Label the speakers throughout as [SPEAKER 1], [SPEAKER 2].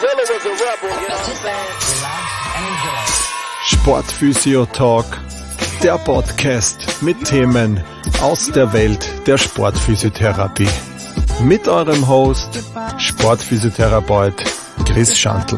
[SPEAKER 1] Dilla was a rebel, you know what I'm saying?
[SPEAKER 2] Sportphysio Talk, der Podcast mit Themen aus der Welt der Sportphysiotherapie. Mit eurem Host, Sportphysiotherapeut Chris Schantl.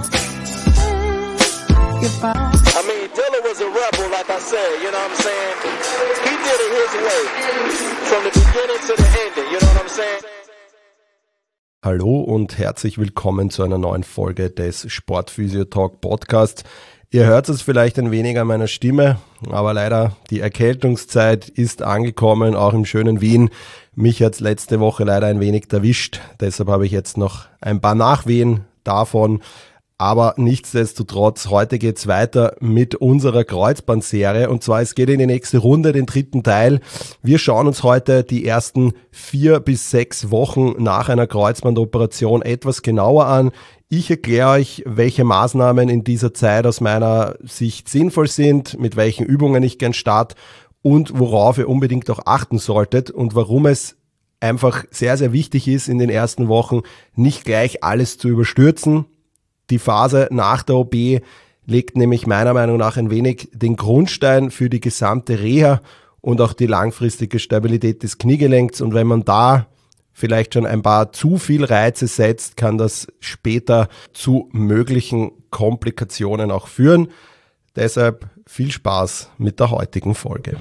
[SPEAKER 1] Dilla was a rebel, like I said, you know what I'm saying? He did it his way, from the beginning to the ending, you know what I'm saying?
[SPEAKER 2] Hallo und herzlich willkommen zu einer neuen Folge des Sportphysio Talk Podcast. Ihr hört es vielleicht ein wenig an meiner Stimme, aber leider die Erkältungszeit ist angekommen, auch im schönen Wien. Mich hat es letzte Woche leider ein wenig erwischt, deshalb habe ich jetzt noch ein paar Nachwehen davon. Aber nichtsdestotrotz, heute geht's weiter mit unserer Kreuzbandserie und zwar es geht in die nächste Runde, den dritten Teil. Wir schauen uns heute die ersten 4 bis 6 Wochen nach einer Kreuzbandoperation etwas genauer an. Ich erkläre euch, welche Maßnahmen in dieser Zeit aus meiner Sicht sinnvoll sind, mit welchen Übungen ich gern starte und worauf ihr unbedingt auch achten solltet und warum es einfach sehr, sehr wichtig ist, in den ersten Wochen nicht gleich alles zu überstürzen. Die Phase nach der OP legt nämlich meiner Meinung nach ein wenig den Grundstein für die gesamte Reha und auch die langfristige Stabilität des Kniegelenks. Und wenn man da vielleicht schon ein paar zu viel Reize setzt, kann das später zu möglichen Komplikationen auch führen. Deshalb viel Spaß mit der heutigen Folge.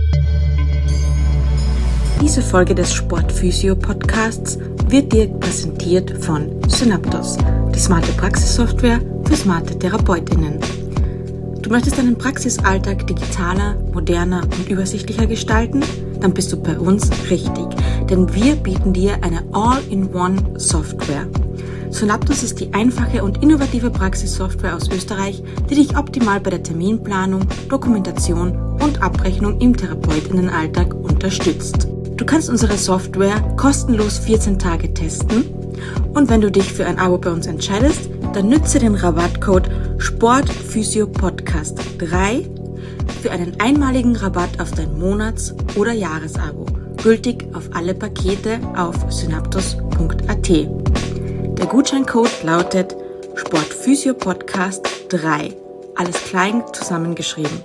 [SPEAKER 3] Diese Folge des Sportphysio-Podcasts wird dir präsentiert von Synaptos, die smarte Praxissoftware für smarte TherapeutInnen. Du möchtest deinen Praxisalltag digitaler, moderner und übersichtlicher gestalten? Dann bist du bei uns richtig, denn wir bieten dir eine All-in-One-Software. Synaptos ist die einfache und innovative Praxissoftware aus Österreich, die dich optimal bei der Terminplanung, Dokumentation und Abrechnung im Therapeutinnenalltag unterstützt. Du kannst unsere Software kostenlos 14 Tage testen und wenn du dich für ein Abo bei uns entscheidest, dann nütze den Rabattcode SPORTPHYSIOPODCAST3 für einen einmaligen Rabatt auf dein Monats- oder Jahresabo, gültig auf alle Pakete auf synaptos.at. Der Gutscheincode lautet SPORTPHYSIOPODCAST3, alles klein zusammengeschrieben.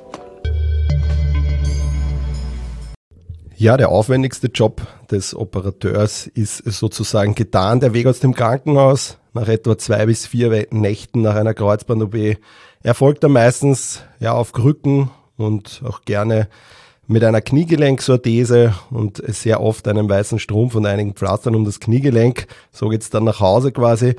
[SPEAKER 2] Ja, der aufwendigste Job des Operateurs ist sozusagen getan. Der Weg aus dem Krankenhaus nach etwa 2 bis 4 Nächten nach einer Kreuzband-OP erfolgt dann meistens auf Krücken und auch gerne mit einer Kniegelenksorthese und sehr oft einem weißen Strumpf und einigen Pflastern um das Kniegelenk. So geht's dann nach Hause quasi.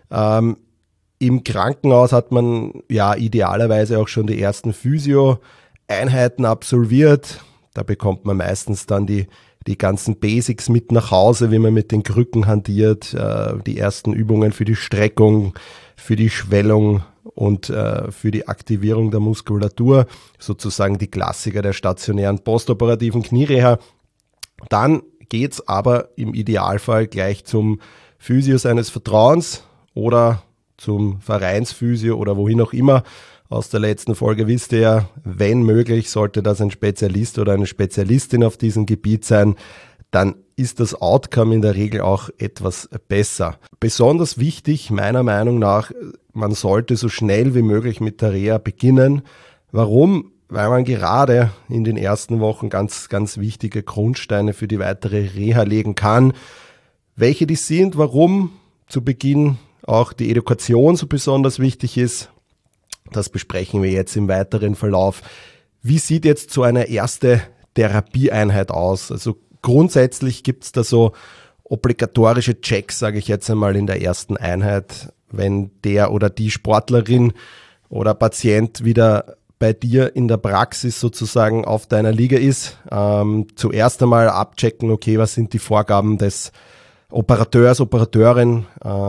[SPEAKER 2] Im Krankenhaus hat man idealerweise auch schon die ersten Physio-Einheiten absolviert. Da bekommt man meistens dann die ganzen Basics mit nach Hause, wie man mit den Krücken hantiert, die ersten Übungen für die Streckung, für die Schwellung und für die Aktivierung der Muskulatur, sozusagen die Klassiker der stationären postoperativen Kniereha. Dann geht's aber im Idealfall gleich zum Physio seines Vertrauens oder zum Vereinsphysio oder wohin auch immer. Aus der letzten Folge wisst ihr ja, wenn möglich, sollte das ein Spezialist oder eine Spezialistin auf diesem Gebiet sein, dann ist das Outcome in der Regel auch etwas besser. Besonders wichtig, meiner Meinung nach, man sollte so schnell wie möglich mit der Reha beginnen. Warum? Weil man gerade in den ersten Wochen ganz, ganz wichtige Grundsteine für die weitere Reha legen kann. Welche die sind, warum zu Beginn auch die Edukation so besonders wichtig ist, das besprechen wir jetzt im weiteren Verlauf. Wie sieht jetzt so eine erste Therapieeinheit aus? Also grundsätzlich gibt es da so obligatorische Checks, sage ich jetzt einmal, in der ersten Einheit, wenn der oder die Sportlerin oder Patient wieder bei dir in der Praxis sozusagen auf deiner Liga ist. Zuerst einmal abchecken, okay, was sind die Vorgaben des Operateurs, Operateurin,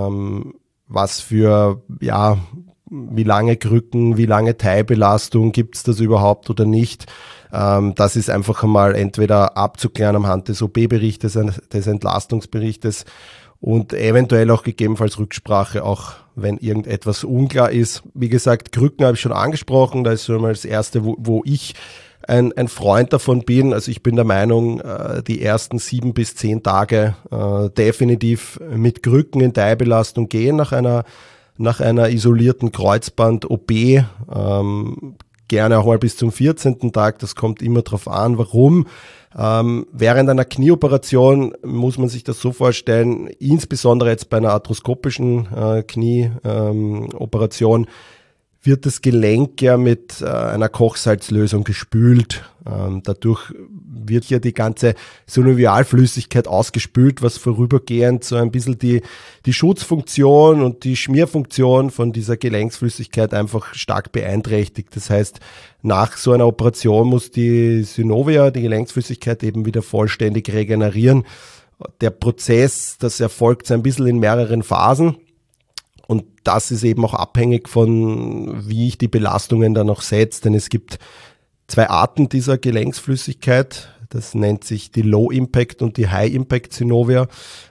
[SPEAKER 2] was für, wie lange Krücken, wie lange Teilbelastung, gibt es das überhaupt oder nicht? Das ist einfach einmal entweder abzuklären anhand des OP-Berichtes, des Entlastungsberichtes und eventuell auch gegebenenfalls Rücksprache, auch wenn irgendetwas unklar ist. Wie gesagt, Krücken habe ich schon angesprochen, da ist schon mal das Erste, wo ich ein Freund davon bin. Also ich bin der Meinung, die ersten 7 bis 10 Tage definitiv mit Krücken in Teilbelastung gehen nach einer nach einer isolierten Kreuzband-OP, gerne auch mal bis zum 14. Tag, das kommt immer drauf an. Warum? Während einer Knieoperation muss man sich das so vorstellen, insbesondere jetzt bei einer arthroskopischen Knieoperation, wird das Gelenk ja mit einer Kochsalzlösung gespült. Dadurch wird hier die ganze Synovialflüssigkeit ausgespült, was vorübergehend so ein bisschen die Schutzfunktion und die Schmierfunktion von dieser Gelenksflüssigkeit einfach stark beeinträchtigt. Das heißt, nach so einer Operation muss die Synovia, die Gelenksflüssigkeit, eben wieder vollständig regenerieren. Der Prozess, das erfolgt so ein bisschen in mehreren Phasen. Und das ist eben auch abhängig von, wie ich die Belastungen dann noch setze. Denn es gibt 2 Arten dieser Gelenksflüssigkeit. Das nennt sich die Low Impact und die High Impact Synovia.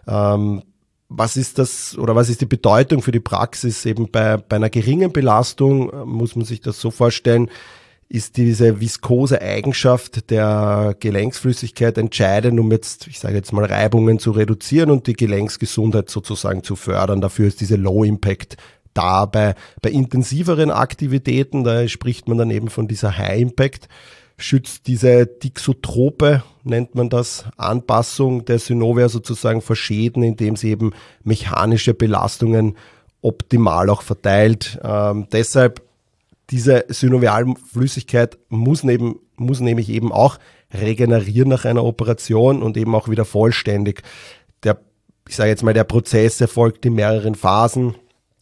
[SPEAKER 2] Was ist das oder was ist die Bedeutung für die Praxis? Eben bei einer geringen Belastung muss man sich das so vorstellen, ist diese viskose Eigenschaft der Gelenksflüssigkeit entscheidend, um jetzt, ich sage jetzt mal, Reibungen zu reduzieren und die Gelenksgesundheit sozusagen zu fördern. Dafür ist diese Low Impact da. Bei intensiveren Aktivitäten, da spricht man dann eben von dieser High Impact, schützt diese Dixotrope, nennt man das, Anpassung der Synovia sozusagen vor Schäden, indem sie eben mechanische Belastungen optimal auch verteilt. Deshalb diese Synovialflüssigkeit muss nämlich eben auch regenerieren nach einer Operation und eben auch wieder vollständig. Ich sage jetzt mal, der Prozess erfolgt in mehreren Phasen.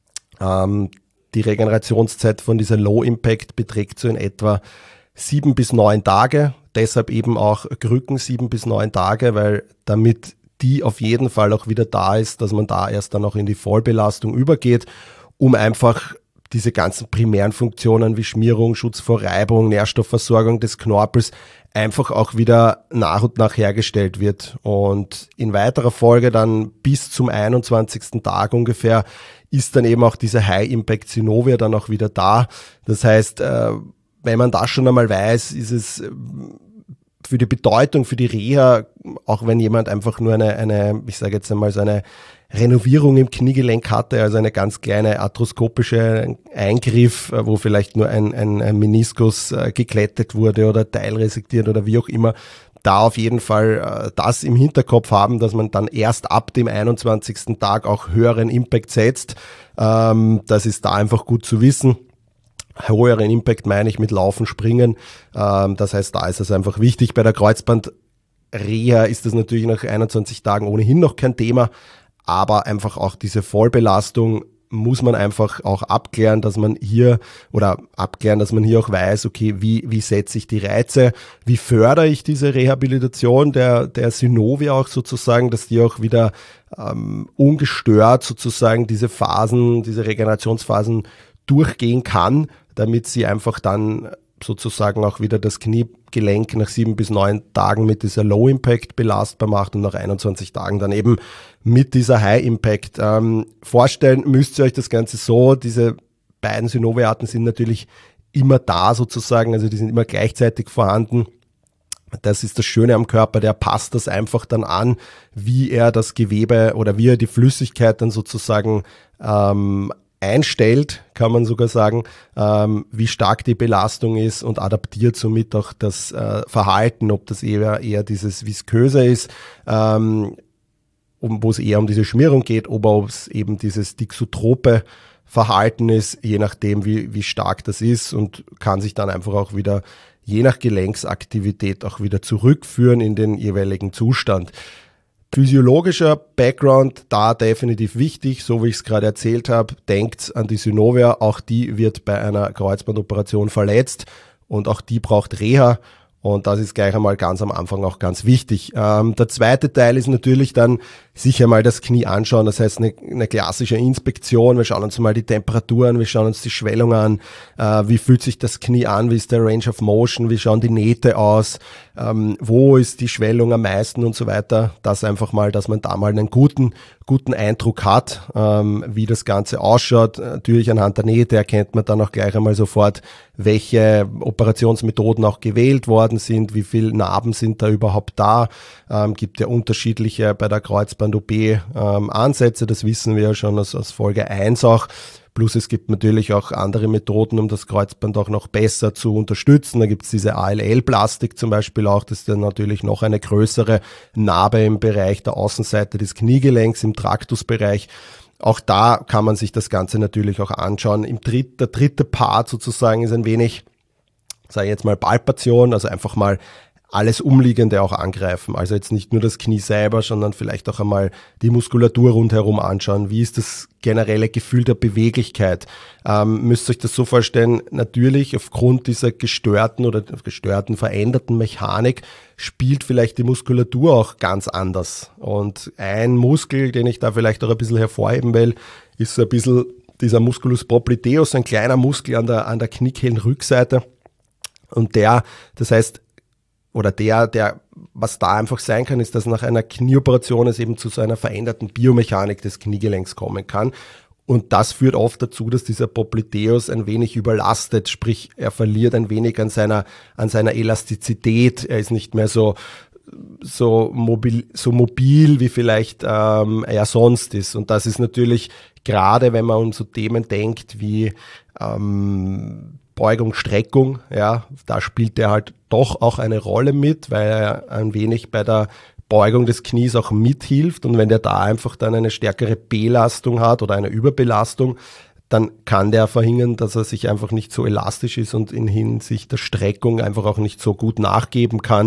[SPEAKER 2] Die Regenerationszeit von dieser Low Impact beträgt so in etwa 7 bis 9 Tage. Deshalb eben auch Krücken 7 bis 9 Tage, weil damit die auf jeden Fall auch wieder da ist, dass man da erst dann auch in die Vollbelastung übergeht, um einfach diese ganzen primären Funktionen wie Schmierung, Schutz vor Reibung, Nährstoffversorgung des Knorpels einfach auch wieder nach und nach hergestellt wird. Und in weiterer Folge dann bis zum 21. Tag ungefähr ist dann eben auch diese High Impact Synovia dann auch wieder da. Das heißt, wenn man das schon einmal weiß, ist es für die Bedeutung, für die Reha, auch wenn jemand einfach nur eine ich sage jetzt einmal so eine Renovierung im Kniegelenk hatte, also eine ganz kleine arthroskopische Eingriff, wo vielleicht nur ein Meniskus geglättet wurde oder teilresektiert oder wie auch immer, da auf jeden Fall das im Hinterkopf haben, dass man dann erst ab dem 21. Tag auch höheren Impact setzt. Das ist da einfach gut zu wissen. Höheren Impact meine ich mit Laufen, Springen. Das heißt, da ist es einfach wichtig. Bei der Kreuzbandreha ist das natürlich nach 21 Tagen ohnehin noch kein Thema, aber einfach auch diese Vollbelastung muss man einfach auch abklären, dass man hier auch weiß, okay, wie setze ich die Reize, wie fördere ich diese Rehabilitation der Synovia auch sozusagen, dass die auch wieder ungestört sozusagen diese Regenerationsphasen durchgehen kann, damit sie einfach dann sozusagen auch wieder das Kniegelenk nach 7 bis 9 Tagen mit dieser Low Impact belastbar macht und nach 21 Tagen dann eben mit dieser High Impact. Vorstellen müsst ihr euch das Ganze so, diese beiden Synovia-Arten sind natürlich immer da sozusagen, also die sind immer gleichzeitig vorhanden. Das ist das Schöne am Körper, der passt das einfach dann an, wie er das Gewebe oder wie er die Flüssigkeit dann sozusagen einstellt, kann man sogar sagen, wie stark die Belastung ist und adaptiert somit auch das Verhalten, ob das eher dieses Visköse ist, wo es eher um diese Schmierung geht, oder ob es eben dieses Dixotrope Verhalten ist, je nachdem wie stark das ist, und kann sich dann einfach auch wieder je nach Gelenksaktivität auch wieder zurückführen in den jeweiligen Zustand. Physiologischer Background, da definitiv wichtig, so wie ich es gerade erzählt habe, denkt an die Synovia, auch die wird bei einer Kreuzbandoperation verletzt und auch die braucht Reha, und das ist gleich einmal ganz am Anfang auch ganz wichtig. Der zweite Teil ist natürlich dann sicher mal das Knie anschauen, das heißt eine klassische Inspektion, wir schauen uns mal die Temperatur an, wir schauen uns die Schwellung an, wie fühlt sich das Knie an, wie ist der Range of Motion, wie schauen die Nähte aus, wo ist die Schwellung am meisten und so weiter. Das einfach mal, dass man da mal einen guten Eindruck hat, wie das Ganze ausschaut. Natürlich anhand der Nähte erkennt man dann auch gleich einmal sofort, welche Operationsmethoden auch gewählt worden sind, wie viele Narben sind da überhaupt da. Gibt ja unterschiedliche bei der Kreuzband-OP Ansätze, das wissen wir ja schon aus Folge 1 auch. Plus es gibt natürlich auch andere Methoden, um das Kreuzband auch noch besser zu unterstützen. Da gibt es diese ALL-Plastik zum Beispiel auch, das ist dann natürlich noch eine größere Narbe im Bereich der Außenseite des Kniegelenks, im Traktusbereich. Auch da kann man sich das Ganze natürlich auch anschauen. Der dritte Part sozusagen ist ein wenig, sage ich jetzt mal, Palpation, also einfach mal alles Umliegende auch angreifen. Also jetzt nicht nur das Knie selber, sondern vielleicht auch einmal die Muskulatur rundherum anschauen. Wie ist das generelle Gefühl der Beweglichkeit? Müsst ihr euch das so vorstellen, natürlich aufgrund dieser gestörten, veränderten Mechanik spielt vielleicht die Muskulatur auch ganz anders. Und ein Muskel, den ich da vielleicht auch ein bisschen hervorheben will, ist so ein bisschen dieser Musculus popliteus, ein kleiner Muskel an der Kniekehlenrückseite. Und was da einfach sein kann, ist, dass nach einer Knieoperation es eben zu so einer veränderten Biomechanik des Kniegelenks kommen kann. Und das führt oft dazu, dass dieser Popliteus ein wenig überlastet, sprich er verliert ein wenig an seiner Elastizität. Er ist nicht mehr so mobil wie vielleicht er sonst ist. Und das ist natürlich gerade, wenn man an so Themen denkt wie Beugung, Streckung, ja, da spielt der halt doch auch eine Rolle mit, weil er ein wenig bei der Beugung des Knies auch mithilft, und wenn der da einfach dann eine stärkere Belastung hat oder eine Überbelastung, dann kann der verhindern, dass er sich einfach nicht so elastisch ist und in Hinsicht der Streckung einfach auch nicht so gut nachgeben kann,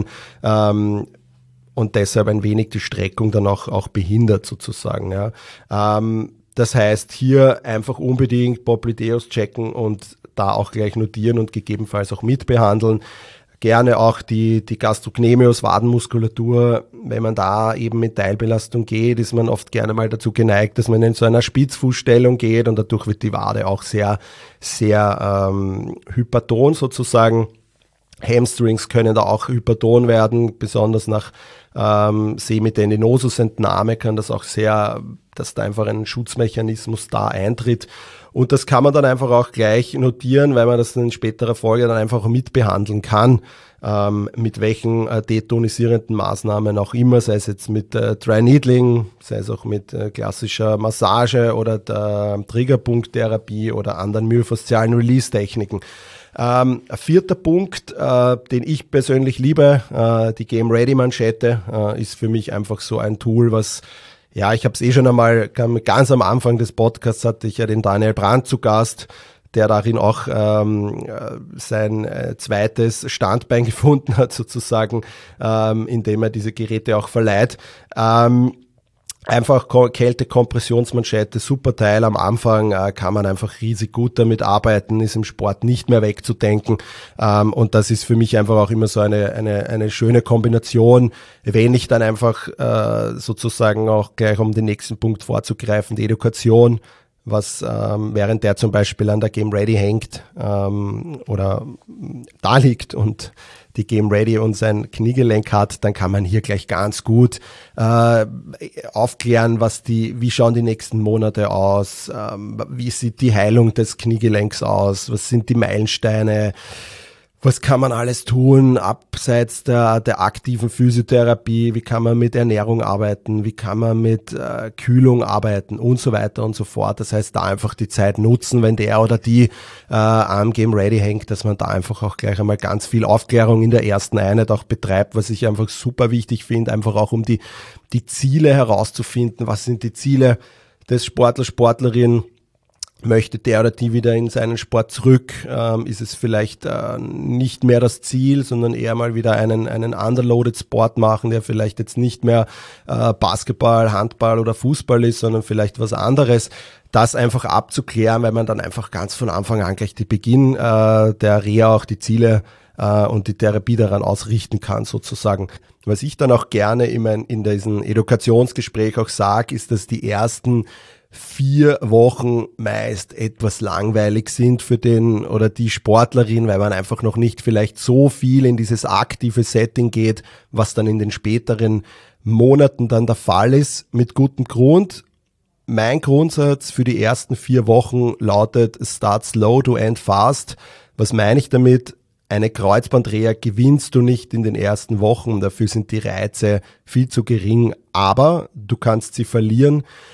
[SPEAKER 2] und deshalb ein wenig die Streckung dann auch behindert sozusagen, ja. Das heißt, hier einfach unbedingt Popliteus checken und da auch gleich notieren und gegebenenfalls auch mitbehandeln. Gerne auch die Gastrocnemius, Wadenmuskulatur, wenn man da eben mit Teilbelastung geht, ist man oft gerne mal dazu geneigt, dass man in so einer Spitzfußstellung geht, und dadurch wird die Wade auch sehr, sehr hyperton sozusagen. Hamstrings können da auch hyperton werden, besonders nach Semitendinosus-Entnahme kann das auch sehr, dass da einfach ein Schutzmechanismus da eintritt. Und das kann man dann einfach auch gleich notieren, weil man das in späterer Folge dann einfach mitbehandeln kann, mit welchen detonisierenden Maßnahmen auch immer, sei es jetzt mit Dry Needling, sei es auch mit klassischer Massage oder der Triggerpunkttherapie oder anderen myofaszialen Release-Techniken. Vierter Punkt, den ich persönlich liebe, die Game Ready Manschette, ist für mich einfach so ein Tool, was, ja, ich habe es schon einmal, ganz am Anfang des Podcasts hatte ich ja den Daniel Brandt zu Gast, der darin auch sein zweites Standbein gefunden hat sozusagen, indem er diese Geräte auch verleiht. Einfach Kälte-Kompressionsmanschette, super Teil am Anfang, kann man einfach riesig gut damit arbeiten, ist im Sport nicht mehr wegzudenken, und das ist für mich einfach auch immer so eine schöne Kombination, wenn ich dann einfach sozusagen auch gleich, um den nächsten Punkt vorzugreifen, die Edukation, was während der zum Beispiel an der Game Ready hängt oder da liegt und die Game Ready und sein Kniegelenk hat, dann kann man hier gleich ganz gut aufklären, wie schauen die nächsten Monate aus, wie sieht die Heilung des Kniegelenks aus, was sind die Meilensteine, was kann man alles tun, abseits der aktiven Physiotherapie, wie kann man mit Ernährung arbeiten, wie kann man mit Kühlung arbeiten und so weiter und so fort. Das heißt, da einfach die Zeit nutzen, wenn der oder die am Game Ready hängt, dass man da einfach auch gleich einmal ganz viel Aufklärung in der ersten Einheit auch betreibt, was ich einfach super wichtig finde, einfach auch um die Ziele herauszufinden. Was sind die Ziele des Sportler, Sportlerin? Möchte der oder die wieder in seinen Sport zurück? Ist es vielleicht nicht mehr das Ziel, sondern eher mal wieder einen underloaded Sport machen, der vielleicht jetzt nicht mehr Basketball, Handball oder Fußball ist, sondern vielleicht was anderes. Das einfach abzuklären, weil man dann einfach ganz von Anfang an gleich die Beginn der Reha auch die Ziele und die Therapie daran ausrichten kann sozusagen. Was ich dann auch gerne in diesem Edukationsgespräch auch sage, ist, dass die ersten 4 Wochen meist etwas langweilig sind für den oder die Sportlerin, weil man einfach noch nicht vielleicht so viel in dieses aktive Setting geht, was dann in den späteren Monaten dann der Fall ist, mit gutem Grund. Mein Grundsatz für die ersten 4 Wochen lautet Start slow to end fast. Was meine ich damit? Eine Kreuzbandreha gewinnst du nicht in den ersten Wochen, dafür sind die Reize viel zu gering, aber du kannst sie verlieren.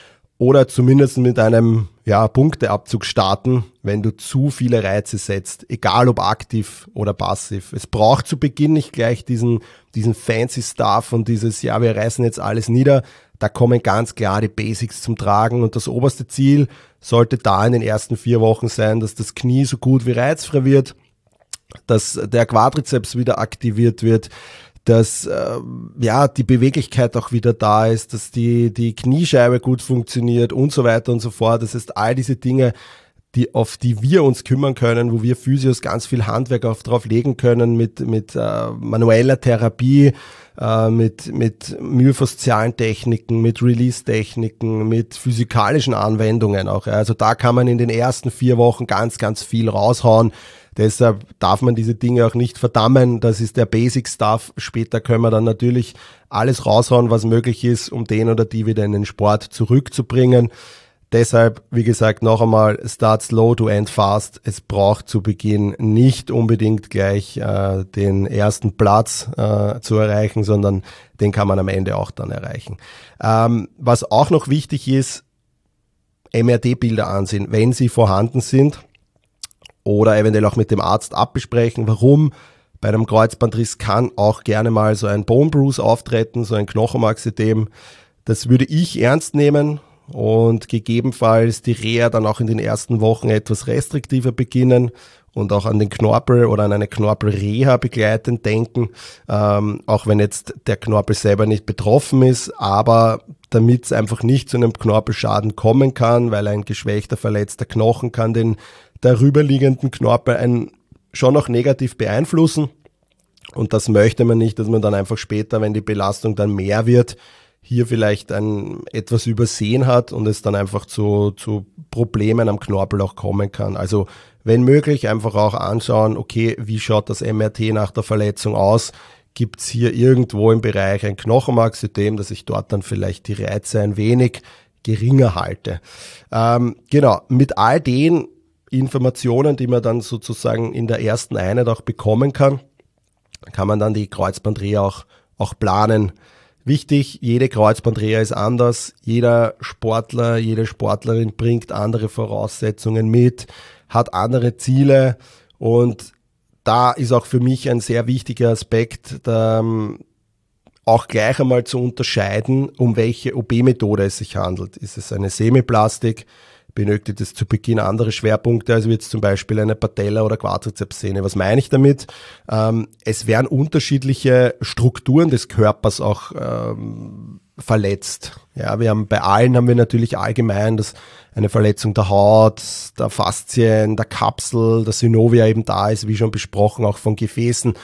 [SPEAKER 2] oder zumindest mit einem Punkteabzug starten, wenn du zu viele Reize setzt, egal ob aktiv oder passiv. Es braucht zu Beginn nicht gleich diesen fancy Stuff und dieses, wir reißen jetzt alles nieder. Da kommen ganz klar die Basics zum Tragen und das oberste Ziel sollte da in den ersten 4 Wochen sein, dass das Knie so gut wie reizfrei wird, dass der Quadrizeps wieder aktiviert wird, dass die Beweglichkeit auch wieder da ist, dass die Kniescheibe gut funktioniert und so weiter und so fort. Das heißt, all diese Dinge, auf die wir uns kümmern können, wo wir Physios ganz viel Handwerk drauf legen können mit manueller Therapie, mit myofaszialen Techniken, mit Release-Techniken, mit physikalischen Anwendungen auch. Also da kann man in den ersten 4 Wochen ganz, ganz viel raushauen. Deshalb darf man diese Dinge auch nicht verdammen. Das ist der Basic-Stuff. Später können wir dann natürlich alles raushauen, was möglich ist, um den oder die wieder in den Sport zurückzubringen. Deshalb, wie gesagt, noch einmal, start slow to end fast. Es braucht zu Beginn nicht unbedingt gleich den ersten Platz zu erreichen, sondern den kann man am Ende auch dann erreichen. Was auch noch wichtig ist, MRT-Bilder ansehen, wenn sie vorhanden sind. Oder eventuell auch mit dem Arzt abbesprechen. Warum? Bei einem Kreuzbandriss kann auch gerne mal so ein Bone Bruise auftreten, so ein Knochenmarksödem. Das würde ich ernst nehmen und gegebenenfalls die Reha dann auch in den ersten Wochen etwas restriktiver beginnen und auch an den Knorpel oder an eine Knorpelreha begleitend denken, auch wenn jetzt der Knorpel selber nicht betroffen ist, aber damit es einfach nicht zu einem Knorpelschaden kommen kann, weil ein geschwächter, verletzter Knochen kann den darüberliegenden Knorpel schon noch negativ beeinflussen und das möchte man nicht, dass man dann einfach später, wenn die Belastung dann mehr wird, hier vielleicht etwas übersehen hat und es dann einfach zu Problemen am Knorpel auch kommen kann. Also wenn möglich einfach auch anschauen, okay, wie schaut das MRT nach der Verletzung aus? Gibt es hier irgendwo im Bereich ein Knochenmarksödem, dass ich dort dann vielleicht die Reize ein wenig geringer halte? Mit all den Informationen, die man dann sozusagen in der ersten Einheit auch bekommen kann man dann die Kreuzbandreha auch planen. Wichtig, jede Kreuzbandreha ist anders, jeder Sportler, jede Sportlerin bringt andere Voraussetzungen mit, hat andere Ziele und da ist auch für mich ein sehr wichtiger Aspekt, auch gleich einmal zu unterscheiden, um welche OP-Methode es sich handelt. Ist es eine Semiplastik? Benötigt es zu Beginn andere Schwerpunkte, als jetzt zum Beispiel eine Patella- oder Quadrizepssehne. Was meine ich damit? Es werden unterschiedliche Strukturen des Körpers auch verletzt. Ja, bei allen haben wir natürlich allgemein eine Verletzung der Haut, der Faszien, der Kapsel, der Synovia eben da ist, wie schon besprochen, auch von Gefäßen.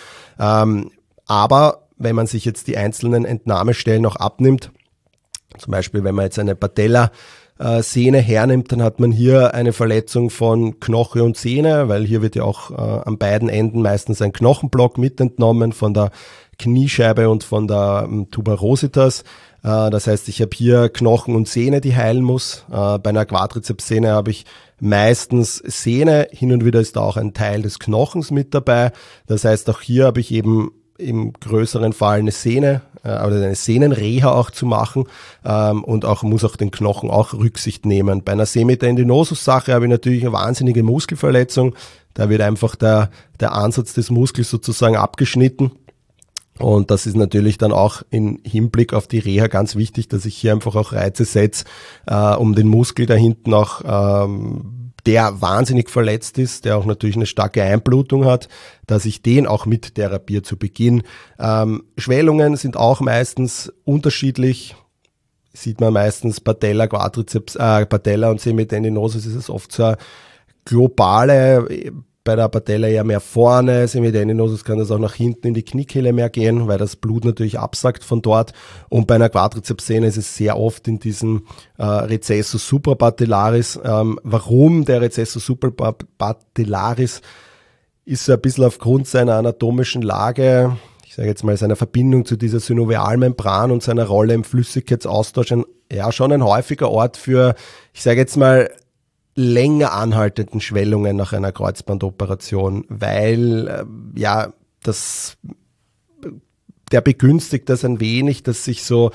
[SPEAKER 2] Aber wenn man sich jetzt die einzelnen Entnahmestellen auch abnimmt, zum Beispiel wenn man jetzt eine Patella-Sehne hernimmt, dann hat man hier eine Verletzung von Knoche und Sehne, weil hier wird ja auch an beiden Enden meistens ein Knochenblock mit entnommen von der Kniescheibe und von der Tuberositas. Das heißt, ich habe hier Knochen und Sehne, die heilen muss. Bei einer Quadrizepssehne habe ich meistens Sehne, hin und wieder ist da auch ein Teil des Knochens mit dabei. Das heißt, auch hier habe ich eben im größeren Fall eine Sehne oder eine Sehnenreha auch zu machen und muss auch den Knochen auch Rücksicht nehmen. Bei einer Semitendinosus-Sache habe ich natürlich eine wahnsinnige Muskelverletzung. Da wird einfach der Ansatz des Muskels sozusagen abgeschnitten. Und das ist natürlich dann auch im Hinblick auf die Reha ganz wichtig, dass ich hier einfach auch Reize setze, um den Muskel da hinten auch, der wahnsinnig verletzt ist, der auch natürlich eine starke Einblutung hat, dass ich den auch mit therapiere zu Beginn. Schwellungen sind auch meistens unterschiedlich. Sieht man meistens Patella, Quadrizeps, Patella und Semitendinosus ist es oft so eine globale, bei der Patella eher mehr vorne, Semitendinosus kann das auch nach hinten in die Kniekehle mehr gehen, weil das Blut natürlich absackt von dort. Und bei einer Quadrizepssehne ist es sehr oft in diesem Recessus suprapatellaris. Warum der Recessus suprapatellaris ist so ein bisschen aufgrund seiner anatomischen Lage, ich sage jetzt mal seiner Verbindung zu dieser Synovialmembran und seiner Rolle im Flüssigkeitsaustausch schon ein häufiger Ort für, ich sage jetzt mal, länger anhaltenden Schwellungen nach einer Kreuzbandoperation, weil der begünstigt das ein wenig, dass sich so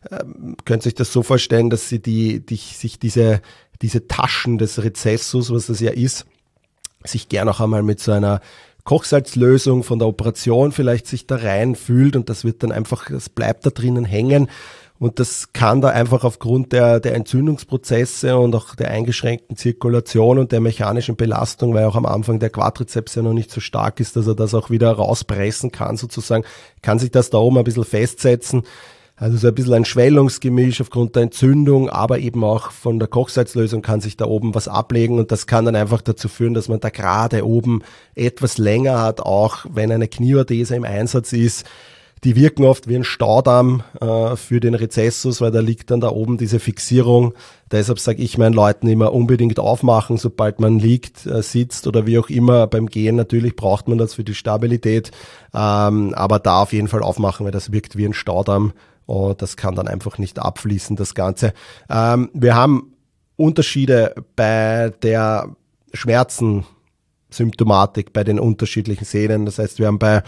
[SPEAKER 2] könnt sich das so vorstellen, dass sie sich diese Taschen des Rezessus, was das ja ist, sich gern auch einmal mit so einer Kochsalzlösung von der Operation vielleicht sich da reinfühlt und das wird dann einfach, das bleibt da drinnen hängen und das kann da einfach aufgrund der Entzündungsprozesse und auch der eingeschränkten Zirkulation und der mechanischen Belastung, weil auch am Anfang der Quadrizeps ja noch nicht so stark ist, dass er das auch wieder rauspressen kann sozusagen, kann sich das da oben ein bisschen festsetzen. Also so ein bisschen ein Schwellungsgemisch aufgrund der Entzündung, aber eben auch von der Kochsalzlösung kann sich da oben was ablegen und das kann dann einfach dazu führen, dass man da gerade oben etwas länger hat, auch wenn eine Knieorthese im Einsatz ist. Die wirken oft wie ein Staudamm für den Rezessus, weil da liegt dann da oben diese Fixierung. Deshalb sage ich meinen Leuten immer unbedingt aufmachen, sobald man liegt, sitzt oder wie auch immer. Beim Gehen natürlich braucht man das für die Stabilität, aber da auf jeden Fall aufmachen, weil das wirkt wie ein Staudamm. Oh, das kann dann einfach nicht abfließen, das Ganze. Wir haben Unterschiede bei der Schmerzensymptomatik, bei den unterschiedlichen Sehnen. Das heißt, wir haben bei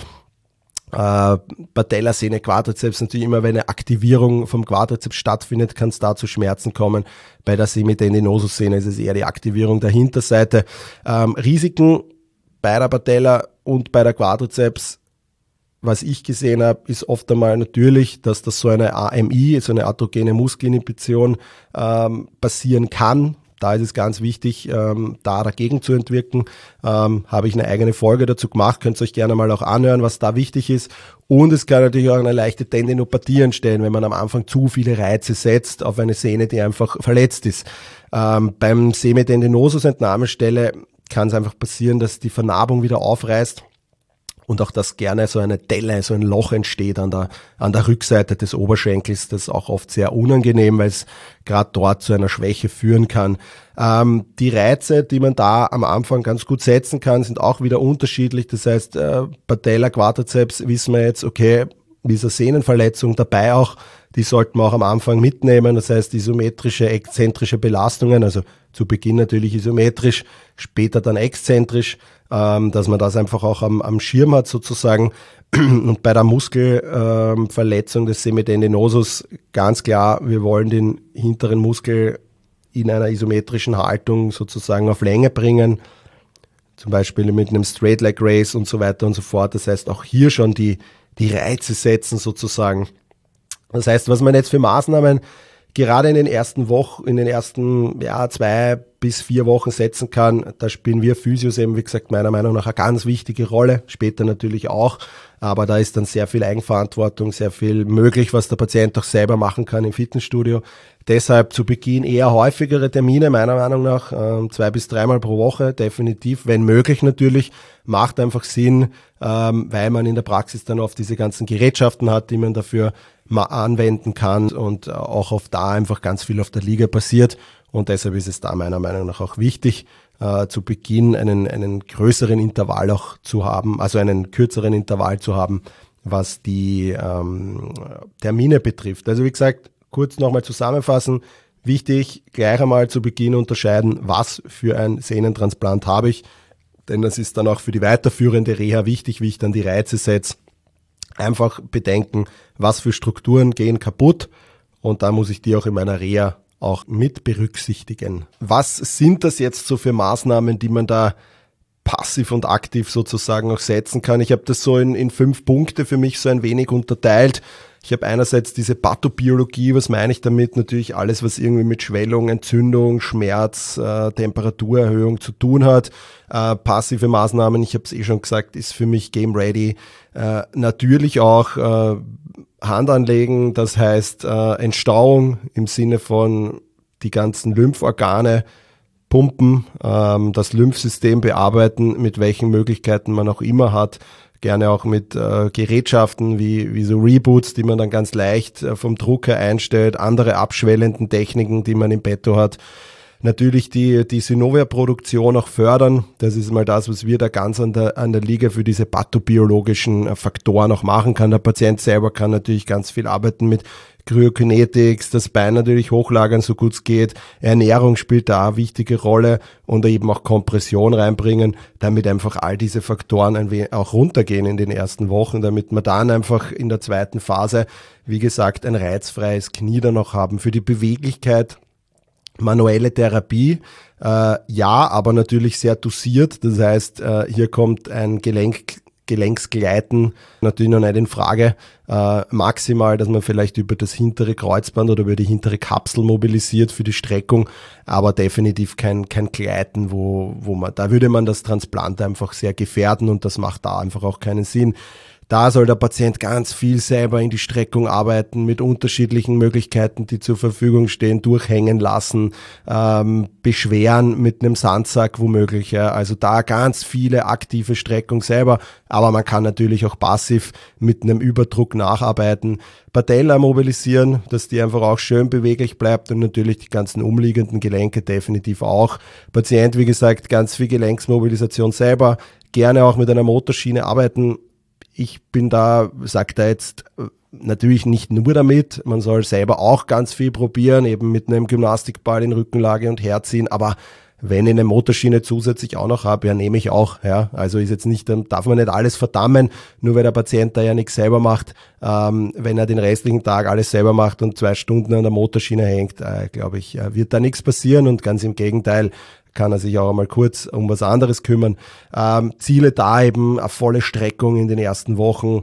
[SPEAKER 2] Patellasehne, Quadrizeps natürlich immer, wenn eine Aktivierung vom Quadrizeps stattfindet, kann es da zu Schmerzen kommen. Bei der Semitendinosus-Sehne ist es eher die Aktivierung der Hinterseite. Risiken bei der Patella und bei der Quadrizeps, was ich gesehen habe, ist oft einmal natürlich, dass das so eine AMI, so eine atrogene Muskelinhibition passieren kann. Da ist es ganz wichtig, da dagegen zu entwirken. Habe ich eine eigene Folge dazu gemacht, könnt ihr euch gerne mal auch anhören, was da wichtig ist. Und es kann natürlich auch eine leichte Tendinopathie entstehen, wenn man am Anfang zu viele Reize setzt auf eine Sehne, die einfach verletzt ist. Beim Semitendinosus-Entnahmestelle kann es einfach passieren, dass die Vernarbung wieder aufreißt. Und auch, dass gerne so eine Delle, so ein Loch entsteht an der Rückseite des Oberschenkels. Das ist auch oft sehr unangenehm, weil es gerade dort zu einer Schwäche führen kann. Die Reize, die man da am Anfang ganz gut setzen kann, sind auch wieder unterschiedlich. Das heißt, Patella, Quadrizeps, wissen wir jetzt, okay, dieser Sehnenverletzung dabei auch, die sollten wir auch am Anfang mitnehmen. Das heißt, isometrische, exzentrische Belastungen, also zu Beginn natürlich isometrisch, später dann exzentrisch, dass man das einfach auch am Schirm hat sozusagen. Und bei der Muskelverletzung des Semitendinosus ganz klar, wir wollen den hinteren Muskel in einer isometrischen Haltung sozusagen auf Länge bringen, zum Beispiel mit einem Straight Leg Raise und so weiter und so fort. Das heißt, auch hier schon die Reize setzen sozusagen. Das heißt, was man jetzt für Maßnahmen gerade in den ersten 2 bis 4 Wochen setzen kann, da spielen wir Physios eben, wie gesagt, meiner Meinung nach eine ganz wichtige Rolle, später natürlich auch, aber da ist dann sehr viel Eigenverantwortung, sehr viel möglich, was der Patient auch selber machen kann im Fitnessstudio. Deshalb zu Beginn eher häufigere Termine, meiner Meinung nach, 2 bis 3 Mal pro Woche, definitiv, wenn möglich natürlich, macht einfach Sinn, weil man in der Praxis dann oft diese ganzen Gerätschaften hat, die man dafür mal anwenden kann und auch oft da einfach ganz viel auf der Liga passiert und deshalb ist es da meiner Meinung nach auch wichtig, zu Beginn einen größeren Intervall auch zu haben, also einen kürzeren Intervall zu haben, was die Termine betrifft. Also wie gesagt, kurz nochmal zusammenfassen, wichtig, gleich einmal zu Beginn unterscheiden, was für ein Sehnentransplant habe ich, denn das ist dann auch für die weiterführende Reha wichtig, wie ich dann die Reize setze. Einfach bedenken, was für Strukturen gehen kaputt und da muss ich die auch in meiner Reha auch mit berücksichtigen. Was sind das jetzt so für Maßnahmen, die man da passiv und aktiv sozusagen auch setzen kann? Ich habe das so in 5 Punkte für mich so ein wenig unterteilt. Ich habe einerseits diese Pathobiologie, was meine ich damit? Natürlich alles, was irgendwie mit Schwellung, Entzündung, Schmerz, Temperaturerhöhung zu tun hat. Passive Maßnahmen, ich habe es schon gesagt, ist für mich Game Ready. Natürlich auch Hand anlegen, das heißt Entstauung im Sinne von die ganzen Lympvorgane pumpen, das Lymphsystem bearbeiten, mit welchen Möglichkeiten man auch immer hat. Gerne auch mit Gerätschaften wie so Reboots, die man dann ganz leicht vom Drucker einstellt, andere abschwellenden Techniken, die man im Petto hat. natürlich die Synovia-Produktion auch fördern. Das ist mal das, was wir da ganz an der Liga für diese pathobiologischen Faktoren auch machen kann. Der Patient selber kann natürlich ganz viel arbeiten mit Kryokinetics, das Bein natürlich hochlagern, so gut es geht. Ernährung spielt da eine wichtige Rolle und eben auch Kompression reinbringen, damit einfach all diese Faktoren ein wenig auch runtergehen in den ersten Wochen, damit wir dann einfach in der zweiten Phase, wie gesagt, ein reizfreies Knie dann noch haben. Für die Beweglichkeit manuelle Therapie, ja, aber natürlich sehr dosiert. Das heißt, hier kommt ein Gelenksgleiten natürlich noch nicht in Frage. Maximal, dass man vielleicht über das hintere Kreuzband oder über die hintere Kapsel mobilisiert für die Streckung, aber definitiv kein Gleiten, da würde man das Transplant einfach sehr gefährden und das macht da einfach auch keinen Sinn. Da soll der Patient ganz viel selber in die Streckung arbeiten, mit unterschiedlichen Möglichkeiten, die zur Verfügung stehen, durchhängen lassen, beschweren mit einem Sandsack womöglich. Ja. Also da ganz viele aktive Streckung selber, aber man kann natürlich auch passiv mit einem Überdruck nacharbeiten, Patella mobilisieren, dass die einfach auch schön beweglich bleibt und natürlich die ganzen umliegenden Gelenke definitiv auch. Patient, wie gesagt, ganz viel Gelenksmobilisation selber, gerne auch mit einer Motorschiene arbeiten. Ich bin da, sagt er jetzt, natürlich nicht nur damit, man soll selber auch ganz viel probieren, eben mit einem Gymnastikball in Rückenlage und herziehen, aber wenn ich eine Motorschiene zusätzlich auch noch habe, ja, nehme ich auch, ja, also ist jetzt nicht, darf man nicht alles verdammen, nur weil der Patient da ja nichts selber macht, wenn er den restlichen Tag alles selber macht und 2 Stunden an der Motorschiene hängt, glaube ich, wird da nichts passieren und ganz im Gegenteil, kann er sich auch einmal kurz um was anderes kümmern. Ziele da eben eine volle Streckung in den ersten Wochen.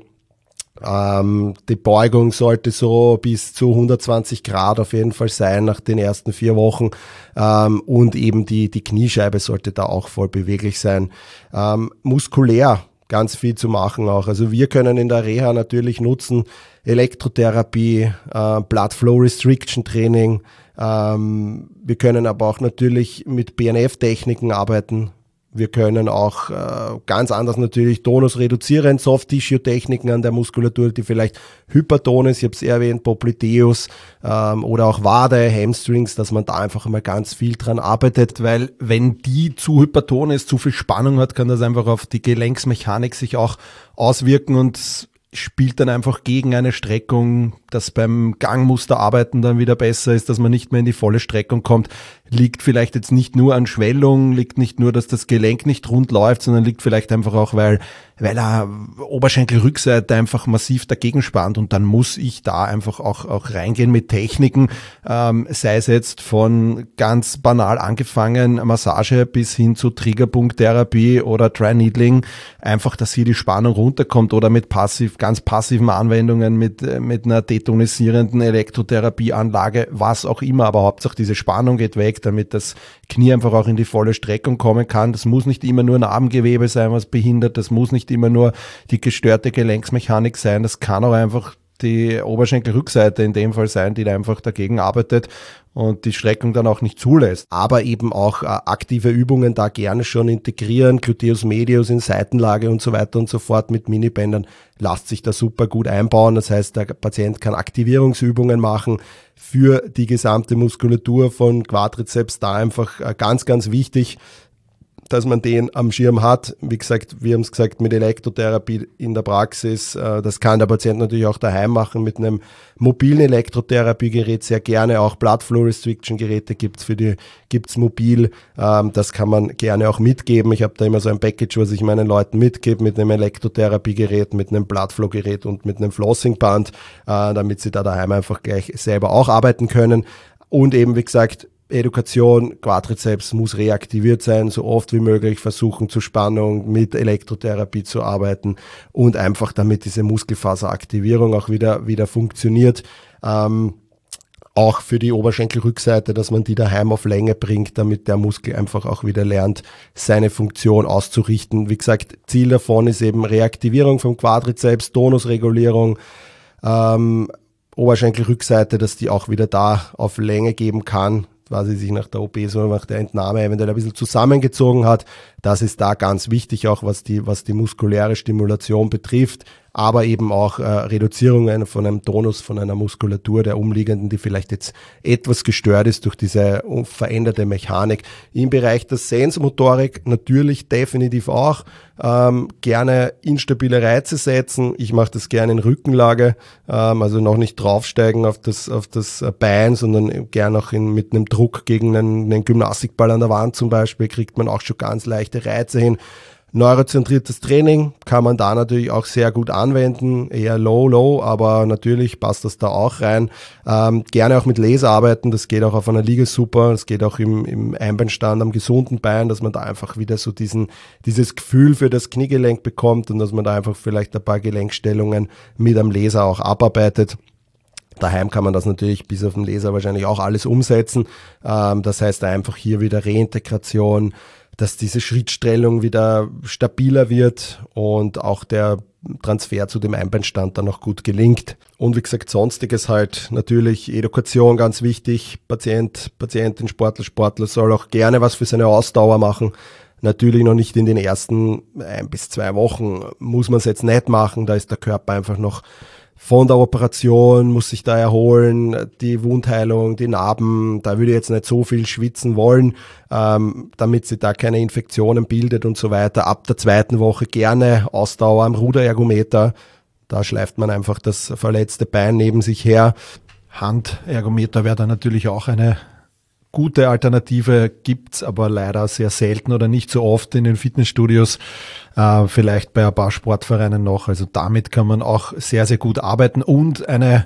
[SPEAKER 2] Die Beugung sollte so bis zu 120 Grad auf jeden Fall sein nach den ersten 4 Wochen. Und eben die Kniescheibe sollte da auch voll beweglich sein. Muskulär ganz viel zu machen auch. Also wir können in der Reha natürlich nutzen Elektrotherapie, Blood Flow Restriction Training. Wir können aber auch natürlich mit BNF-Techniken arbeiten. Wir können auch ganz anders natürlich tonusreduzierend, Soft-Tissue-Techniken an der Muskulatur, die vielleicht hyperton ist, ich habe es erwähnt, Popliteus oder auch Wade, Hamstrings, dass man da einfach mal ganz viel dran arbeitet.
[SPEAKER 4] Weil wenn die zu hyperton ist, zu viel Spannung hat, kann das einfach auf die Gelenksmechanik sich auch auswirken und spielt dann einfach gegen eine Streckung, dass beim Gangmuster arbeiten dann wieder besser ist, dass man nicht mehr in die volle Streckung kommt. Liegt vielleicht jetzt nicht nur an Schwellung, liegt nicht nur, dass das Gelenk nicht rund läuft, sondern liegt vielleicht einfach auch, weil er Oberschenkelrückseite einfach massiv dagegen spannt und dann muss ich da einfach auch reingehen mit Techniken, sei es jetzt von ganz banal angefangen Massage bis hin zu Triggerpunkttherapie oder Dry Needling, einfach, dass hier die Spannung runterkommt oder mit ganz passiven Anwendungen mit einer detonisierenden Elektrotherapieanlage, was auch immer, aber Hauptsache diese Spannung geht weg, damit das Knie einfach auch in die volle Streckung kommen kann. Das muss nicht immer nur Narbengewebe sein, was behindert, das muss nicht immer nur die gestörte Gelenksmechanik sein, das kann auch einfach die Oberschenkelrückseite in dem Fall sein, die da einfach dagegen arbeitet und die Streckung dann auch nicht zulässt.
[SPEAKER 2] Aber eben auch aktive Übungen da gerne schon integrieren, Gluteus medius in Seitenlage und so weiter und so fort mit Minibändern, lässt sich da super gut einbauen. Das heißt, der Patient kann Aktivierungsübungen machen für die gesamte Muskulatur von Quadrizeps, da einfach ganz, ganz wichtig, dass man den am Schirm hat. Wie gesagt, wir haben es gesagt, mit Elektrotherapie in der Praxis, das kann der Patient natürlich auch daheim machen mit einem mobilen Elektrotherapiegerät, sehr gerne auch Blood Flow Restriction Geräte gibt's mobil, das kann man gerne auch mitgeben. Ich habe da immer so ein Package, was ich meinen Leuten mitgebe, mit einem Elektrotherapiegerät, mit einem Blood Flow Gerät und mit einem Flossing-Band, damit sie da daheim einfach gleich selber auch arbeiten können. Und eben, wie gesagt, Edukation, Quadrizeps muss reaktiviert sein, so oft wie möglich versuchen zur Spannung mit Elektrotherapie zu arbeiten und einfach damit diese Muskelfaseraktivierung auch wieder funktioniert. Auch für die Oberschenkelrückseite, dass man die daheim auf Länge bringt, damit der Muskel einfach auch wieder lernt, seine Funktion auszurichten. Wie gesagt, Ziel davon ist eben Reaktivierung vom Quadrizeps, Tonusregulierung, Oberschenkelrückseite, dass die auch wieder da auf Länge geben kann, quasi sich nach der OP oder nach der Entnahme eventuell ein bisschen zusammengezogen hat. Das ist da ganz wichtig, auch was die muskuläre Stimulation betrifft. aber eben auch Reduzierungen von einem Tonus, von einer Muskulatur der Umliegenden, die vielleicht jetzt etwas gestört ist durch diese veränderte Mechanik. Im Bereich der Sensmotorik natürlich definitiv auch. Gerne instabile Reize setzen. Ich mache das gerne in Rückenlage, also noch nicht draufsteigen auf das Bein, sondern gerne auch mit einem Druck gegen einen Gymnastikball an der Wand zum Beispiel, kriegt man auch schon ganz leichte Reize hin. Neurozentriertes Training kann man da natürlich auch sehr gut anwenden, eher low, aber natürlich passt das da auch rein. Gerne auch mit Laser arbeiten, das geht auch auf einer Liege super, das geht auch im Einbeinstand am gesunden Bein, dass man da einfach wieder so dieses Gefühl für das Kniegelenk bekommt und dass man da einfach vielleicht ein paar Gelenkstellungen mit am Laser auch abarbeitet. Daheim kann man das natürlich bis auf den Laser wahrscheinlich auch alles umsetzen. Das heißt einfach hier wieder Reintegration, dass diese Schrittstellung wieder stabiler wird und auch der Transfer zu dem Einbeinstand dann auch gut gelingt. Und wie gesagt, Sonstiges halt natürlich Edukation ganz wichtig. Patientin, Sportler soll auch gerne was für seine Ausdauer machen. Natürlich noch nicht in den ersten 1 bis 2 Wochen muss man es jetzt nicht machen. Da ist der Körper einfach noch von der Operation, muss sich da erholen, die Wundheilung, die Narben, da würde ich jetzt nicht so viel schwitzen wollen, damit sie da keine Infektionen bildet und so weiter. Ab der 2. Woche gerne Ausdauer am Ruderergometer, da schleift man einfach das verletzte Bein neben sich her.
[SPEAKER 4] Handergometer wäre da natürlich auch eine gute Alternative, gibt's aber leider sehr selten oder nicht so oft in den Fitnessstudios, vielleicht bei ein paar Sportvereinen noch. Also damit kann man auch sehr, sehr gut arbeiten. Und eine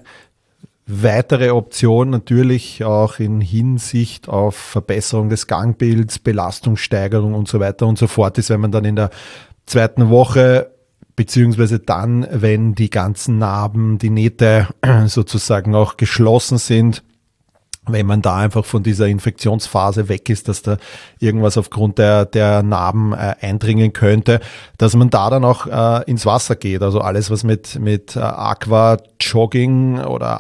[SPEAKER 4] weitere Option natürlich auch in Hinsicht auf Verbesserung des Gangbilds, Belastungssteigerung und so weiter und so fort ist, wenn man dann in der 2. Woche beziehungsweise dann, wenn die ganzen Narben, die Nähte sozusagen auch geschlossen sind, wenn man da einfach von dieser Infektionsphase weg ist, dass da irgendwas aufgrund der Narben eindringen könnte, dass man da dann auch ins Wasser geht. Also alles, was mit Aqua-Jogging oder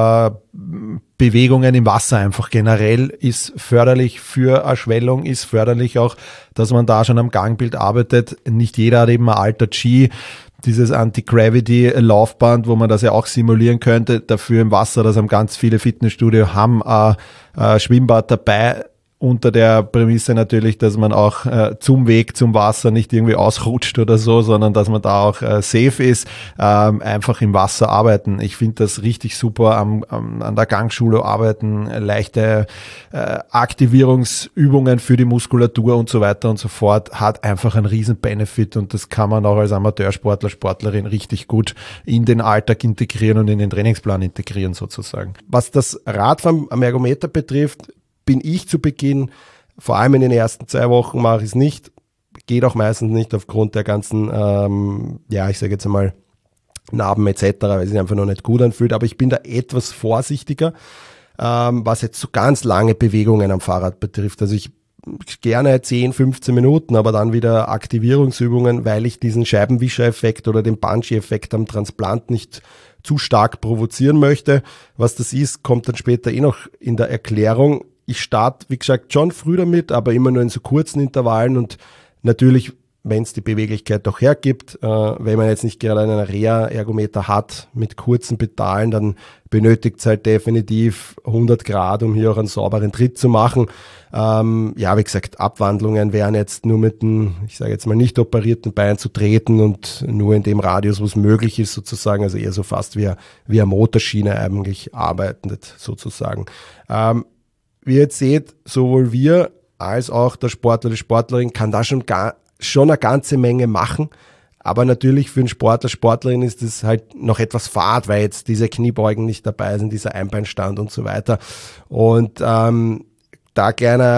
[SPEAKER 4] Aqua-Bewegungen im Wasser einfach generell ist förderlich für Erschwellung, ist förderlich auch, dass man da schon am Gangbild arbeitet. Nicht jeder hat eben ein alter Ski, dieses Anti-Gravity-Laufband, wo man das ja auch simulieren könnte, dafür im Wasser, das haben ganz viele Fitnessstudios, haben ein Schwimmbad dabei, unter der Prämisse natürlich, dass man auch zum Weg zum Wasser nicht irgendwie ausrutscht oder so, sondern dass man da auch safe ist, einfach im Wasser arbeiten. Ich finde das richtig super, an der Gangschule arbeiten, leichte Aktivierungsübungen für die Muskulatur und so weiter und so fort, hat einfach einen riesen Benefit und das kann man auch als Amateursportler, Sportlerin richtig gut in den Alltag integrieren und in den Trainingsplan integrieren sozusagen.
[SPEAKER 2] Was das Radfahren am Ergometer betrifft, bin ich zu Beginn, vor allem in den ersten 2 Wochen mache ich es nicht, geht auch meistens nicht aufgrund der ganzen, ich sage jetzt einmal Narben etc., weil es sich einfach noch nicht gut anfühlt, aber ich bin da etwas vorsichtiger, was jetzt so ganz lange Bewegungen am Fahrrad betrifft. Also ich gerne 10, 15 Minuten, aber dann wieder Aktivierungsübungen, weil ich diesen Scheibenwischer-Effekt oder den Bungee-Effekt am Transplant nicht zu stark provozieren möchte. Was das ist, kommt dann später noch in der Erklärung. Ich starte, wie gesagt, schon früh damit, aber immer nur in so kurzen Intervallen und natürlich, wenn es die Beweglichkeit doch hergibt, wenn man jetzt nicht gerade einen Reha-Ergometer hat mit kurzen Pedalen, dann benötigt es halt definitiv 100 Grad, um hier auch einen sauberen Tritt zu machen. Wie gesagt, Abwandlungen wären jetzt nur mit einem, ich sage jetzt mal nicht operierten Bein zu treten und nur in dem Radius, wo es möglich ist sozusagen, also eher so fast wie eine Motorschiene eigentlich arbeitet sozusagen. Wie ihr jetzt seht, sowohl wir als auch der Sportler, die Sportlerin kann da schon eine ganze Menge machen. Aber natürlich für einen Sportler, Sportlerin ist das halt noch etwas fad, weil jetzt diese Kniebeugen nicht dabei sind, dieser Einbeinstand und so weiter. Und da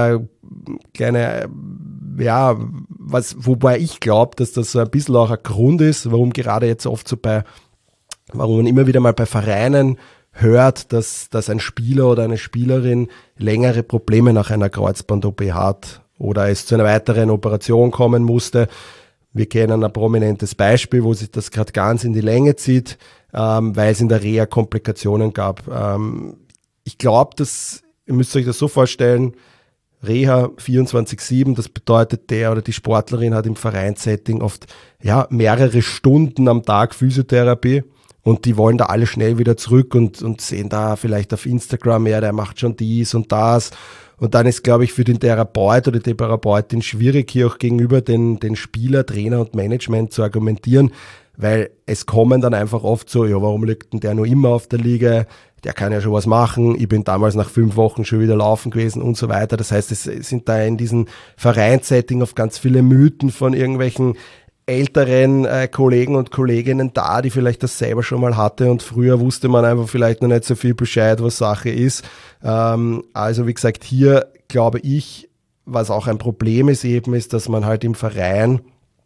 [SPEAKER 2] wobei ich glaube, dass das so ein bisschen auch ein Grund ist, warum gerade jetzt oft warum man immer wieder mal bei Vereinen hört, dass ein Spieler oder eine Spielerin längere Probleme nach einer Kreuzband-OP hat oder es zu einer weiteren Operation kommen musste. Wir kennen ein prominentes Beispiel, wo sich das gerade ganz in die Länge zieht, weil es in der Reha Komplikationen gab. Ich glaube, ihr müsst euch das so vorstellen, Reha 24/7, das bedeutet, der oder die Sportlerin hat im Vereinssetting oft mehrere Stunden am Tag Physiotherapie und die wollen da alle schnell wieder zurück und sehen da vielleicht auf Instagram, der macht schon dies und das. Und dann ist, glaube ich, für den Therapeut oder die Therapeutin schwierig, hier auch gegenüber den Spieler, Trainer und Management zu argumentieren, weil es kommen dann einfach oft so, warum liegt denn der nur immer auf der Liege? Der kann ja schon was machen, ich bin damals nach 5 Wochen schon wieder laufen gewesen und so weiter. Das heißt, es sind da in diesem Vereinssetting auf ganz viele Mythen von irgendwelchen älteren Kollegen und Kolleginnen da, die vielleicht das selber schon mal hatte und früher wusste man einfach vielleicht noch nicht so viel Bescheid, was Sache ist. Also wie gesagt, hier glaube ich, was auch ein Problem ist eben, ist, dass man halt im Verein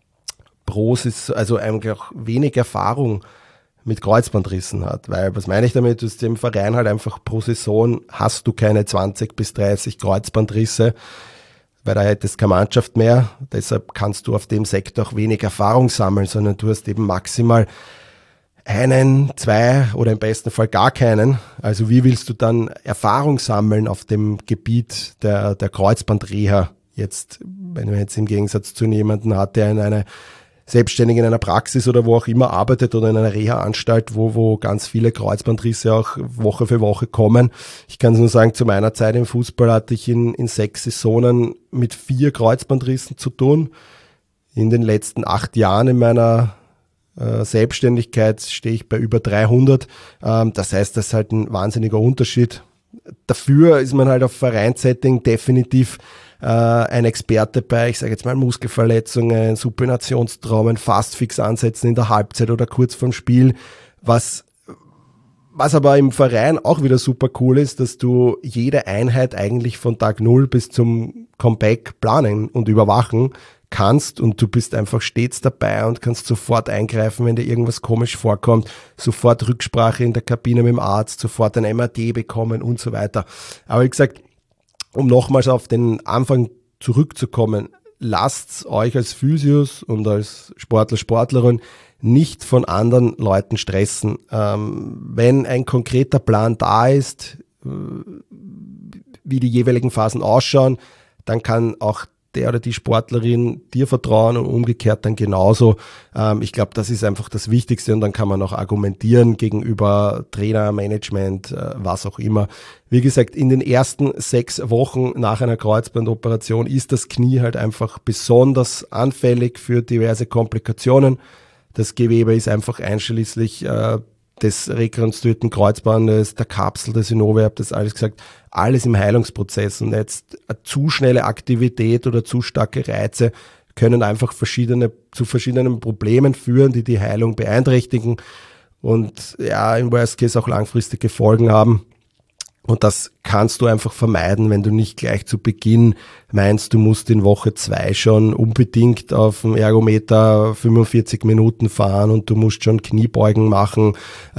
[SPEAKER 2] also eigentlich auch wenig Erfahrung mit Kreuzbandrissen hat, weil, was meine ich damit, du hast im Verein halt einfach pro Saison hast du keine 20 bis 30 Kreuzbandrisse, weil da hättest keine Mannschaft mehr, deshalb kannst du auf dem Sektor auch wenig Erfahrung sammeln, sondern du hast eben maximal 1, 2 oder im besten Fall gar keinen. Also wie willst du dann Erfahrung sammeln auf dem Gebiet der Kreuzbandreha jetzt, wenn man jetzt im Gegensatz zu jemandem hat, der selbstständig in einer Praxis oder wo auch immer arbeitet oder in einer Reha-Anstalt, wo ganz viele Kreuzbandrisse auch Woche für Woche kommen. Ich kann es nur sagen, zu meiner Zeit im Fußball hatte ich in 6 Saisonen mit 4 Kreuzbandrissen zu tun. In den letzten 8 Jahren in meiner Selbstständigkeit stehe ich bei über 300. Das heißt, das ist halt ein wahnsinniger Unterschied. Dafür ist man halt auf Vereinssetting definitiv ein Experte bei, ich sage jetzt mal Muskelverletzungen, Supinationstraumen, Fastfix ansetzen in der Halbzeit oder kurz vorm Spiel. Was aber im Verein auch wieder super cool ist, dass du jede Einheit eigentlich von Tag 0 bis zum Comeback planen und überwachen kannst und du bist einfach stets dabei und kannst sofort eingreifen, wenn dir irgendwas komisch vorkommt, sofort Rücksprache in der Kabine mit dem Arzt, sofort ein MRT bekommen und so weiter. Aber wie gesagt, um nochmals auf den Anfang zurückzukommen, lasst euch als Physios und als Sportler, Sportlerin nicht von anderen Leuten stressen. Wenn ein konkreter Plan da ist, wie die jeweiligen Phasen ausschauen, dann kann auch der oder die Sportlerin dir vertrauen und umgekehrt dann genauso. Ich glaube, das ist einfach das Wichtigste und dann kann man auch argumentieren gegenüber Trainer, Management, was auch immer. Wie gesagt, in den ersten 6 Wochen nach einer Kreuzbandoperation ist das Knie halt einfach besonders anfällig für diverse Komplikationen. Das Gewebe ist einfach einschließlich des rekonstruierten Kreuzbandes, der Kapsel, der Synovium, das alles gesagt, alles im Heilungsprozess und jetzt eine zu schnelle Aktivität oder zu starke Reize können einfach zu verschiedenen Problemen führen, die die Heilung beeinträchtigen und im Worst Case auch langfristige Folgen haben. Und das kannst du einfach vermeiden, wenn du nicht gleich zu Beginn meinst, du musst in Woche 2 schon unbedingt auf dem Ergometer 45 Minuten fahren und du musst schon Kniebeugen machen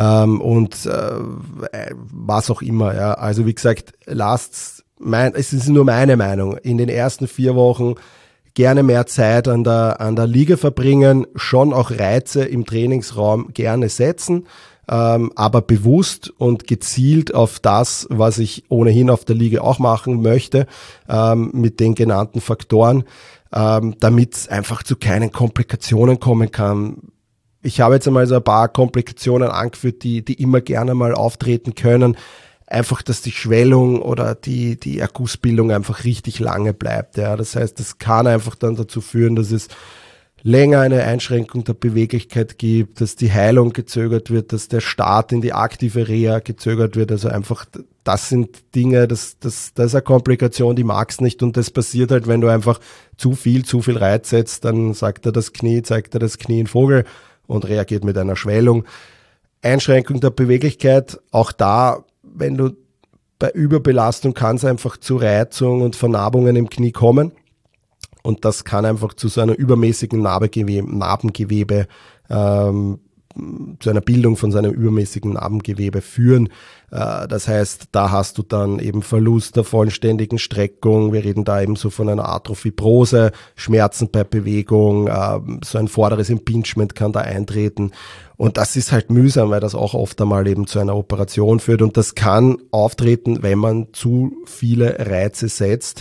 [SPEAKER 2] was auch immer. Ja. Also wie gesagt, es ist nur meine Meinung, in den ersten 4 Wochen gerne mehr Zeit an der Liege verbringen, schon auch Reize im Trainingsraum gerne setzen, aber bewusst und gezielt auf das, was ich ohnehin auf der Liege auch machen möchte, mit den genannten Faktoren, damit es einfach zu keinen Komplikationen kommen kann. Ich habe jetzt einmal so ein paar Komplikationen angeführt, die immer gerne mal auftreten können. Einfach, dass die Schwellung oder die Ergussbildung einfach richtig lange bleibt. Ja. Das heißt, das kann einfach dann dazu führen, dass es länger eine Einschränkung der Beweglichkeit gibt, dass die Heilung gezögert wird, dass der Start in die aktive Reha gezögert wird. Also einfach, das sind Dinge, das ist eine Komplikation, die magst nicht und das passiert halt, wenn du einfach zu viel Reiz setzt, dann zeigt er das Knie in Vogel und reagiert mit einer Schwellung. Einschränkung der Beweglichkeit, auch da, wenn du bei Überbelastung kann es einfach zu Reizung und Vernarbungen im Knie kommen. Und das kann einfach zu so einer übermäßigen Narbengewebe, zu einer Bildung von so einem übermäßigen Narbengewebe führen. Das heißt, da hast du dann eben Verlust der vollständigen Streckung. Wir reden da eben so von einer Arthrofibrose, Schmerzen bei Bewegung, so ein vorderes Impingement kann da eintreten. Und das ist halt mühsam, weil das auch oft einmal eben zu einer Operation führt. Und das kann auftreten, wenn man zu viele Reize setzt.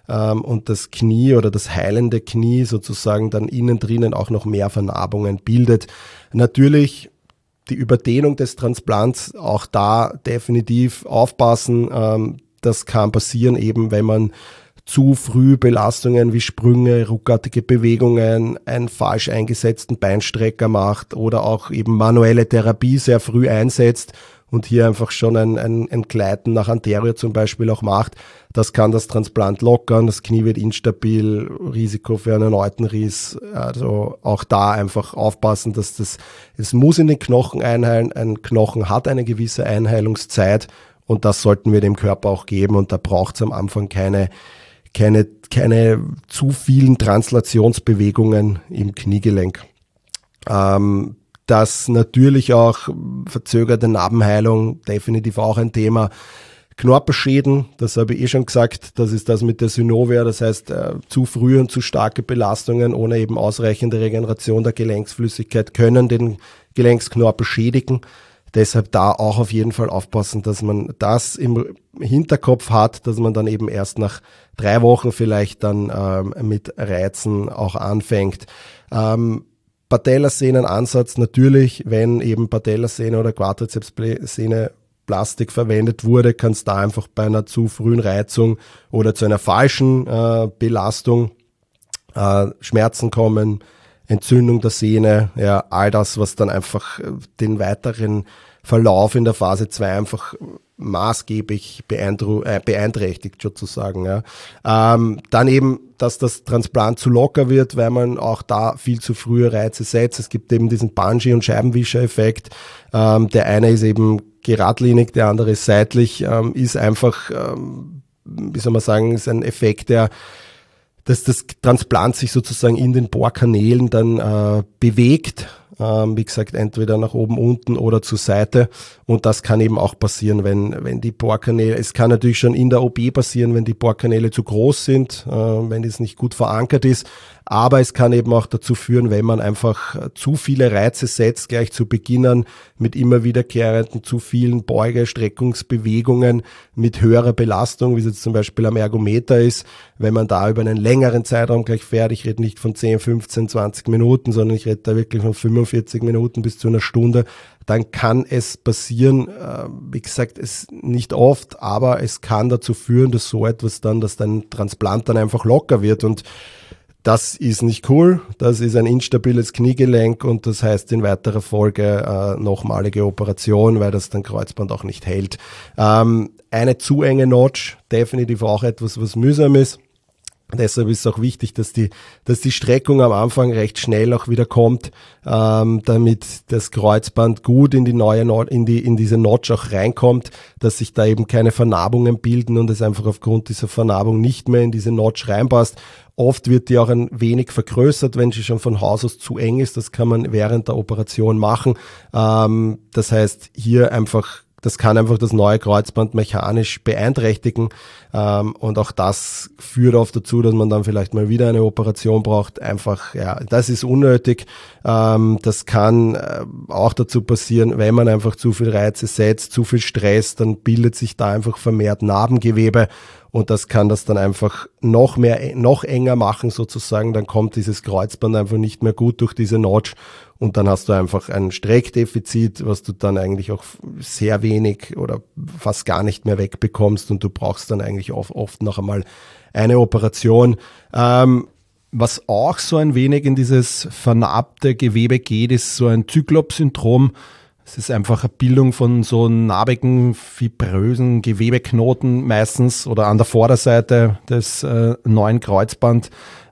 [SPEAKER 2] und das Knie oder das heilende Knie sozusagen dann innen drinnen auch noch mehr Vernarbungen bildet. Natürlich die Überdehnung des Transplants, auch da definitiv aufpassen. Das kann passieren eben, wenn man zu früh Belastungen wie Sprünge, ruckartige Bewegungen, einen falsch eingesetzten Beinstrecker macht oder auch eben manuelle Therapie sehr früh einsetzt und hier einfach schon ein Gleiten nach anterior zum Beispiel auch macht. Das kann das Transplant lockern, das Knie wird instabil, Risiko für einen erneuten Riss. Also auch da einfach aufpassen, dass es muss in den Knochen einheilen. Ein Knochen hat eine gewisse Einheilungszeit und das sollten wir dem Körper auch geben und da braucht es am Anfang keine zu vielen Translationsbewegungen im Kniegelenk. Das natürlich auch verzögerte Narbenheilung, definitiv auch ein Thema. Knorpelschäden, das habe ich schon gesagt, das ist das mit der Synovia, das heißt zu früh und zu starke Belastungen ohne eben ausreichende Regeneration der Gelenksflüssigkeit können den Gelenksknorpel schädigen. Deshalb da auch auf jeden Fall aufpassen, dass man das im Hinterkopf hat, dass man dann eben erst nach 3 Wochen vielleicht dann mit Reizen auch anfängt. Patellasehnenansatz natürlich, wenn eben Patellasehne oder Quadrizepssehne Plastik verwendet wurde, kann es da einfach bei einer zu frühen Reizung oder zu einer falschen Belastung Schmerzen kommen, Entzündung der Sehne, ja, all das, was dann einfach den weiteren Verlauf in der Phase 2 einfach maßgeblich beeinträchtigt sozusagen. Ja. Dann eben, dass das Transplant zu locker wird, weil man auch da viel zu frühe Reize setzt. Es gibt eben diesen Bungee- und Scheibenwischer-Effekt. Der eine ist eben geradlinig, der andere ist seitlich, ist einfach, wie soll man sagen, ist ein Effekt, dass das Transplant sich sozusagen in den Bohrkanälen dann bewegt. Wie gesagt, entweder nach oben, unten oder zur Seite. Und das kann eben auch passieren, wenn die Bohrkanäle, es kann natürlich schon in der OP passieren, wenn die Bohrkanäle zu groß sind, wenn das nicht gut verankert ist. Aber es kann eben auch dazu führen, wenn man einfach zu viele Reize setzt, gleich zu Beginn mit immer wiederkehrenden zu vielen Streckungsbewegungen mit höherer Belastung, wie es jetzt zum Beispiel am Ergometer ist, wenn man da über einen längeren Zeitraum gleich fährt, ich rede nicht von 10, 15, 20 Minuten, sondern ich rede da wirklich von 45 Minuten bis zu einer Stunde, dann kann es passieren, wie gesagt, es nicht oft, aber es kann dazu führen, dass so etwas dann, dass dein Transplant dann einfach locker wird und das ist nicht cool, das ist ein instabiles Kniegelenk und das heißt in weiterer Folge nochmalige Operation, weil das dann Kreuzband auch nicht hält. Eine zu enge Notch, definitiv auch etwas, was mühsam ist. Deshalb ist es auch wichtig, dass die Streckung am Anfang recht schnell auch wieder kommt, damit das Kreuzband gut in diese Notch auch reinkommt, dass sich da eben keine Vernarbungen bilden und es einfach aufgrund dieser Vernarbung nicht mehr in diese Notch reinpasst. Oft wird die auch ein wenig vergrößert, wenn sie schon von Haus aus zu eng ist. Das kann man während der Operation machen. Das heißt, hier einfach, das kann einfach das neue Kreuzband mechanisch beeinträchtigen. Und auch das führt oft dazu, dass man dann vielleicht mal wieder eine Operation braucht. Einfach, ja, das ist unnötig. Das kann auch dazu passieren, wenn man einfach zu viel Reize setzt, zu viel Stress, dann bildet sich da einfach vermehrt Narbengewebe. Und das kann das dann einfach noch enger machen sozusagen. Dann kommt dieses Kreuzband einfach nicht mehr gut durch diese Notch und dann hast du einfach ein Streckdefizit, was du dann eigentlich auch sehr wenig oder fast gar nicht mehr wegbekommst und du brauchst dann eigentlich oft noch einmal eine Operation. Was auch so ein wenig in dieses vernarbte Gewebe geht, ist so ein Zyklop-Syndrom. Es ist einfach eine Bildung von so narbigen, fibrösen Gewebeknoten meistens oder an der Vorderseite des neuen Kreuzband.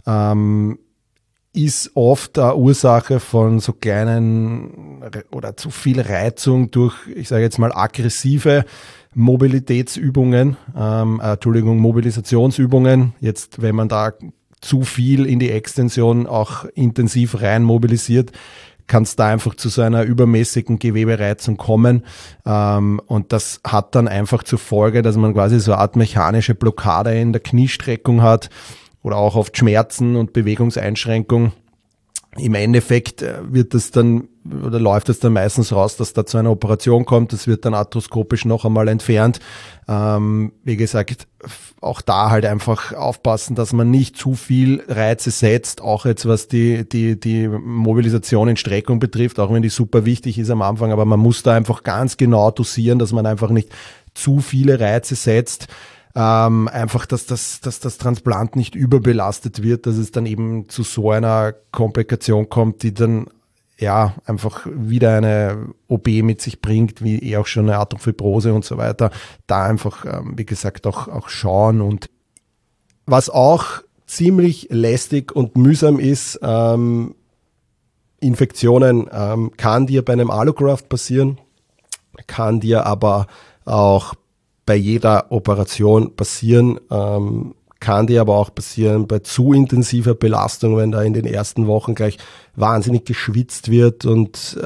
[SPEAKER 2] Ist oft eine Ursache von so kleinen oder zu viel Reizung durch, ich sage jetzt mal, aggressive Mobilitätsübungen, Mobilisationsübungen. Jetzt, wenn man da zu viel in die Extension auch intensiv rein mobilisiert, kann es da einfach zu so einer übermäßigen Gewebereizung kommen. Und das hat dann einfach zur Folge, dass man quasi so eine Art mechanische Blockade in der Kniestreckung hat oder auch oft Schmerzen und Bewegungseinschränkung.
[SPEAKER 4] im Endeffekt wird es dann oder läuft es dann meistens raus, dass da zu einer Operation kommt. Das wird dann arthroskopisch noch einmal entfernt. Wie gesagt, auch da halt einfach aufpassen, dass man nicht zu viel Reize setzt, auch jetzt was die Mobilisation in Streckung betrifft, auch wenn die super wichtig ist am Anfang, aber man muss da einfach ganz genau dosieren, dass man einfach nicht zu viele Reize setzt. Einfach, dass das Transplant nicht überbelastet wird, dass es dann eben zu so einer Komplikation kommt, die dann ja einfach wieder eine OP mit sich bringt, wie auch schon eine Arthrofibrose und so weiter. Da einfach, wie gesagt, auch schauen. Und was auch ziemlich lästig und mühsam ist, Infektionen kann dir bei einem Allograft passieren, kann dir aber auch bei jeder Operation passieren, kann dir aber auch passieren bei zu intensiver Belastung, wenn da in den ersten Wochen gleich wahnsinnig geschwitzt wird und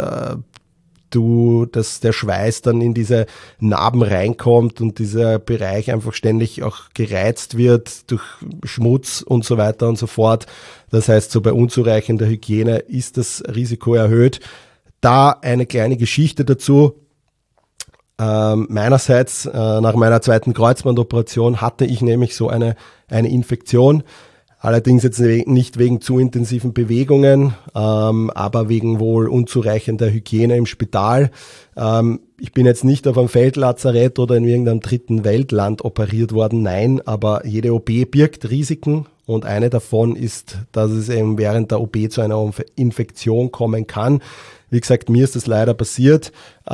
[SPEAKER 4] der Schweiß dann in diese Narben reinkommt und dieser Bereich einfach ständig auch gereizt wird durch Schmutz und so weiter und so fort. Das heißt, so bei unzureichender Hygiene ist das Risiko erhöht. Da eine kleine Geschichte dazu. Meinerseits, nach meiner zweiten Kreuzbandoperation hatte ich nämlich so eine Infektion, allerdings jetzt nicht wegen zu intensiven Bewegungen, aber wegen wohl unzureichender Hygiene im Spital. Ich bin jetzt nicht auf einem Feldlazarett oder in irgendeinem dritten Weltland operiert worden, nein, aber jede OP birgt Risiken und eine davon ist, dass es eben während der OP zu einer Infektion kommen kann. Wie gesagt, mir ist das leider passiert.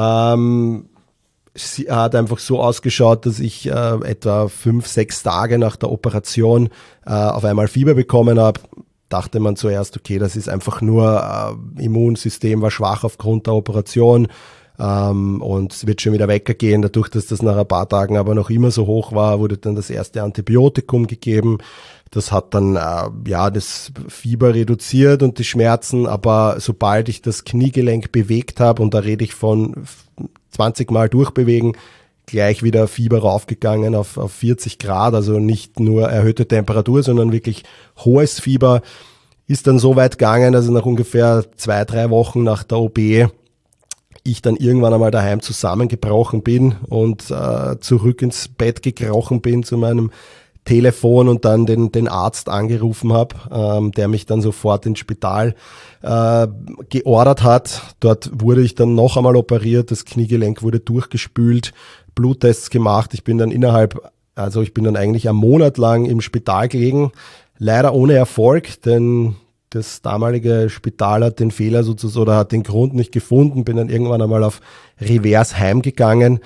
[SPEAKER 4] Sie hat einfach so ausgeschaut, dass ich etwa 5-6 Tage nach der Operation auf einmal Fieber bekommen habe. Dachte man zuerst, okay, das ist einfach nur Immunsystem war schwach aufgrund der Operation und es wird schon wieder weggehen. Dadurch, dass das nach ein paar Tagen aber noch immer so hoch war, wurde dann das erste Antibiotikum gegeben. Das hat dann das Fieber reduziert und die Schmerzen, aber sobald ich das Kniegelenk bewegt habe, und da rede ich von 20 Mal durchbewegen, gleich wieder Fieber raufgegangen auf 40 Grad, also nicht nur erhöhte Temperatur, sondern wirklich hohes Fieber, ist dann so weit gegangen, also nach ungefähr 2-3 Wochen nach der OP ich dann irgendwann einmal daheim zusammengebrochen bin und zurück ins Bett gekrochen bin zu meinem Telefon und dann den Arzt angerufen habe, der mich dann sofort ins Spital geordert hat. Dort wurde ich dann noch einmal operiert, das Kniegelenk wurde durchgespült, Bluttests gemacht. Ich bin dann eigentlich einen Monat lang im Spital gelegen, leider ohne Erfolg, denn das damalige Spital hat den Fehler sozusagen oder hat den Grund nicht gefunden, bin dann irgendwann einmal auf Revers heimgegangen,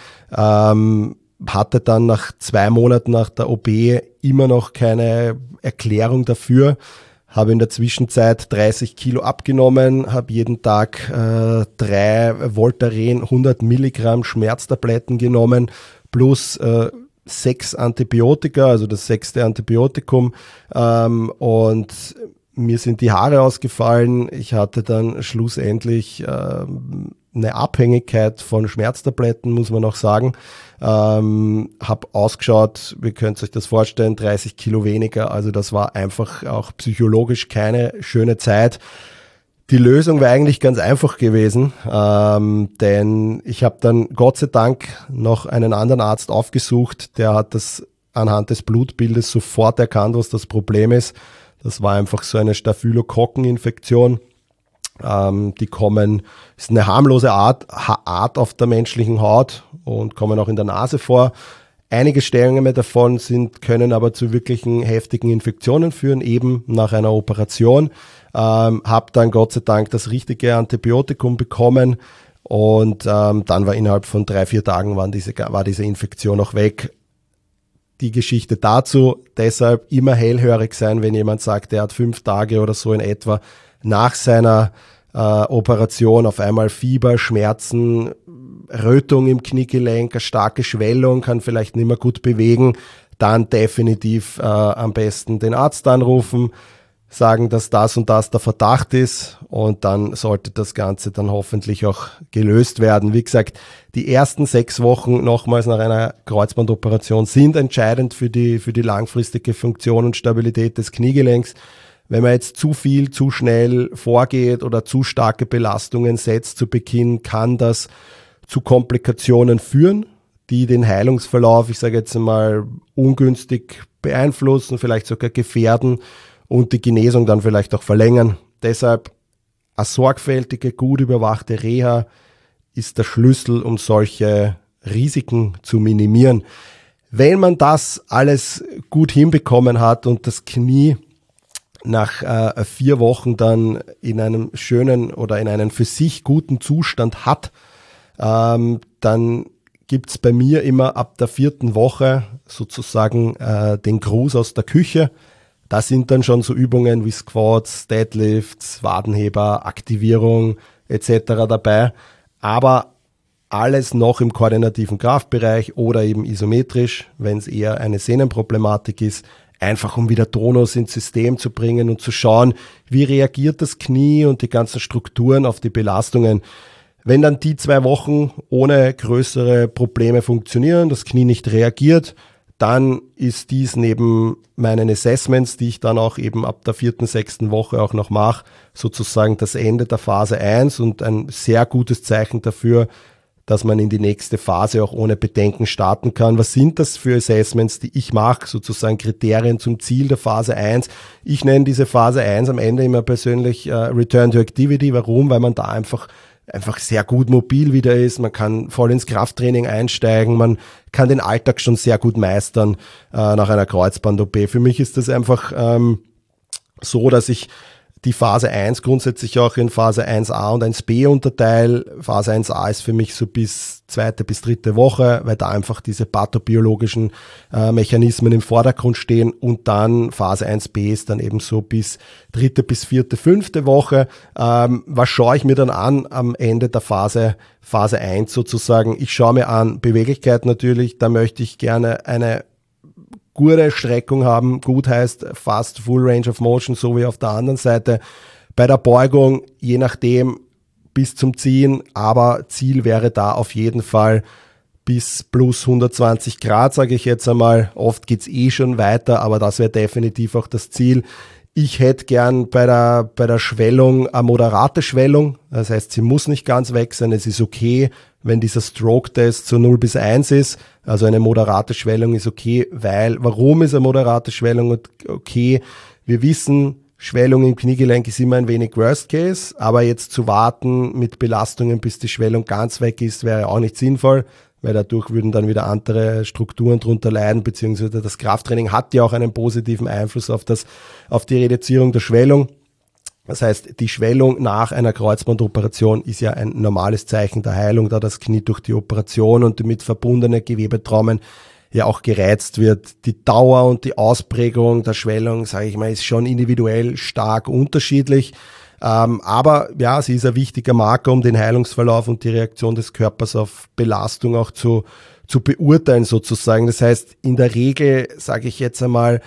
[SPEAKER 4] hatte dann nach 2 Monaten nach der OP immer noch keine Erklärung dafür, habe in der Zwischenzeit 30 Kilo abgenommen, habe jeden Tag 3 Voltaren 100 Milligramm Schmerztabletten genommen, plus 6 Antibiotika, also das 6. Antibiotikum, und mir sind die Haare ausgefallen. Ich hatte dann schlussendlich eine Abhängigkeit von Schmerztabletten, muss man auch sagen. Habe ausgeschaut, wie könnt ihr euch das vorstellen, 30 Kilo weniger. Also das war einfach auch psychologisch keine schöne Zeit. Die Lösung wäre eigentlich ganz einfach gewesen, denn ich habe dann Gott sei Dank noch einen anderen Arzt aufgesucht, der hat das anhand des Blutbildes sofort erkannt, was das Problem ist. Das war einfach so eine Staphylokokkeninfektion. Ist eine harmlose Art auf der menschlichen Haut und kommen auch in der Nase vor. Einige Stellungen davon können aber zu wirklichen heftigen Infektionen führen, eben nach einer Operation. Habe dann Gott sei Dank das richtige Antibiotikum bekommen und dann war innerhalb von 3-4 Tagen war diese Infektion auch weg. Die Geschichte dazu, deshalb immer hellhörig sein, wenn jemand sagt, er hat 5 Tage oder so in etwa nach seiner Operation auf einmal Fieber, Schmerzen, Rötung im Kniegelenk, eine starke Schwellung, kann vielleicht nicht mehr gut bewegen, dann definitiv am besten den Arzt anrufen, sagen, dass das und das der Verdacht ist und dann sollte das Ganze dann hoffentlich auch gelöst werden. Wie gesagt, die ersten 6 Wochen nochmals nach einer Kreuzbandoperation sind entscheidend für die langfristige Funktion und Stabilität des Kniegelenks.
[SPEAKER 2] Wenn man jetzt zu viel, zu schnell vorgeht oder zu starke Belastungen setzt zu Beginn, kann das zu Komplikationen führen, die den Heilungsverlauf, ich sage jetzt einmal, ungünstig beeinflussen, vielleicht sogar gefährden und die Genesung dann vielleicht auch verlängern. Deshalb eine sorgfältige, gut überwachte Reha ist der Schlüssel, um solche Risiken zu minimieren. Wenn man das alles gut hinbekommen hat und das Knie nach 4 Wochen dann in einem schönen oder in einem für sich guten Zustand hat, dann gibt's bei mir immer ab der 4. Woche sozusagen den Gruß aus der Küche. Da sind dann schon so Übungen wie Squats, Deadlifts, Wadenheber, Aktivierung etc. dabei. Aber alles noch im koordinativen Kraftbereich oder eben isometrisch, wenn es eher eine Sehnenproblematik ist, einfach um wieder Tonus ins System zu bringen und zu schauen, wie reagiert das Knie und die ganzen Strukturen auf die Belastungen. Wenn dann die 2 Wochen ohne größere Probleme funktionieren, das Knie nicht reagiert, dann ist dies neben meinen Assessments, die ich dann auch eben ab der 4., 6. Woche auch noch mache, sozusagen das Ende der Phase 1 und ein sehr gutes Zeichen dafür, dass man in die nächste Phase auch ohne Bedenken starten kann. Was sind das für Assessments, die ich mache, sozusagen Kriterien zum Ziel der Phase 1? Ich nenne diese Phase 1 am Ende immer persönlich Return to Activity. Warum? Weil man da einfach sehr gut mobil wieder ist, man kann voll ins Krafttraining einsteigen, man kann den Alltag schon sehr gut meistern nach einer Kreuzband-OP. Für mich ist das einfach so, dass ich die Phase 1 grundsätzlich auch in Phase 1a und 1b unterteile. Phase 1a ist für mich so bis 2. bis 3. Woche, weil da einfach diese pathobiologischen Mechanismen im Vordergrund stehen, und dann Phase 1b ist dann eben so bis 3. bis 4., 5. Woche. Was schaue ich mir dann an am Ende der Phase 1 sozusagen? Ich schaue mir an Beweglichkeit natürlich, da möchte ich gerne eine gute Streckung haben, gut heißt fast Full Range of Motion, so wie auf der anderen Seite. Bei der Beugung, je nachdem, bis zum Ziehen, aber Ziel wäre da auf jeden Fall bis plus 120 Grad, sage ich jetzt einmal. Oft geht's schon weiter, aber das wäre definitiv auch das Ziel. Ich hätte gern bei der Schwellung eine moderate Schwellung, das heißt, sie muss nicht ganz weg sein, es ist okay, wenn dieser Stroke-Test so 0 bis 1 ist, also eine moderate Schwellung ist okay, warum ist eine moderate Schwellung okay? Wir wissen, Schwellung im Kniegelenk ist immer ein wenig Worst Case, aber jetzt zu warten mit Belastungen, bis die Schwellung ganz weg ist, wäre auch nicht sinnvoll, weil dadurch würden dann wieder andere Strukturen drunter leiden, beziehungsweise das Krafttraining hat ja auch einen positiven Einfluss auf die Reduzierung der Schwellung. Das heißt, die Schwellung nach einer Kreuzbandoperation ist ja ein normales Zeichen der Heilung, da das Knie durch die Operation und die mit verbundenen Gewebetraumen ja auch gereizt wird. Die Dauer und die Ausprägung der Schwellung, sage ich mal, ist schon individuell stark unterschiedlich. Aber ja, sie ist ein wichtiger Marker, um den Heilungsverlauf und die Reaktion des Körpers auf Belastung auch zu beurteilen sozusagen. Das heißt, in der Regel, sage ich jetzt einmal,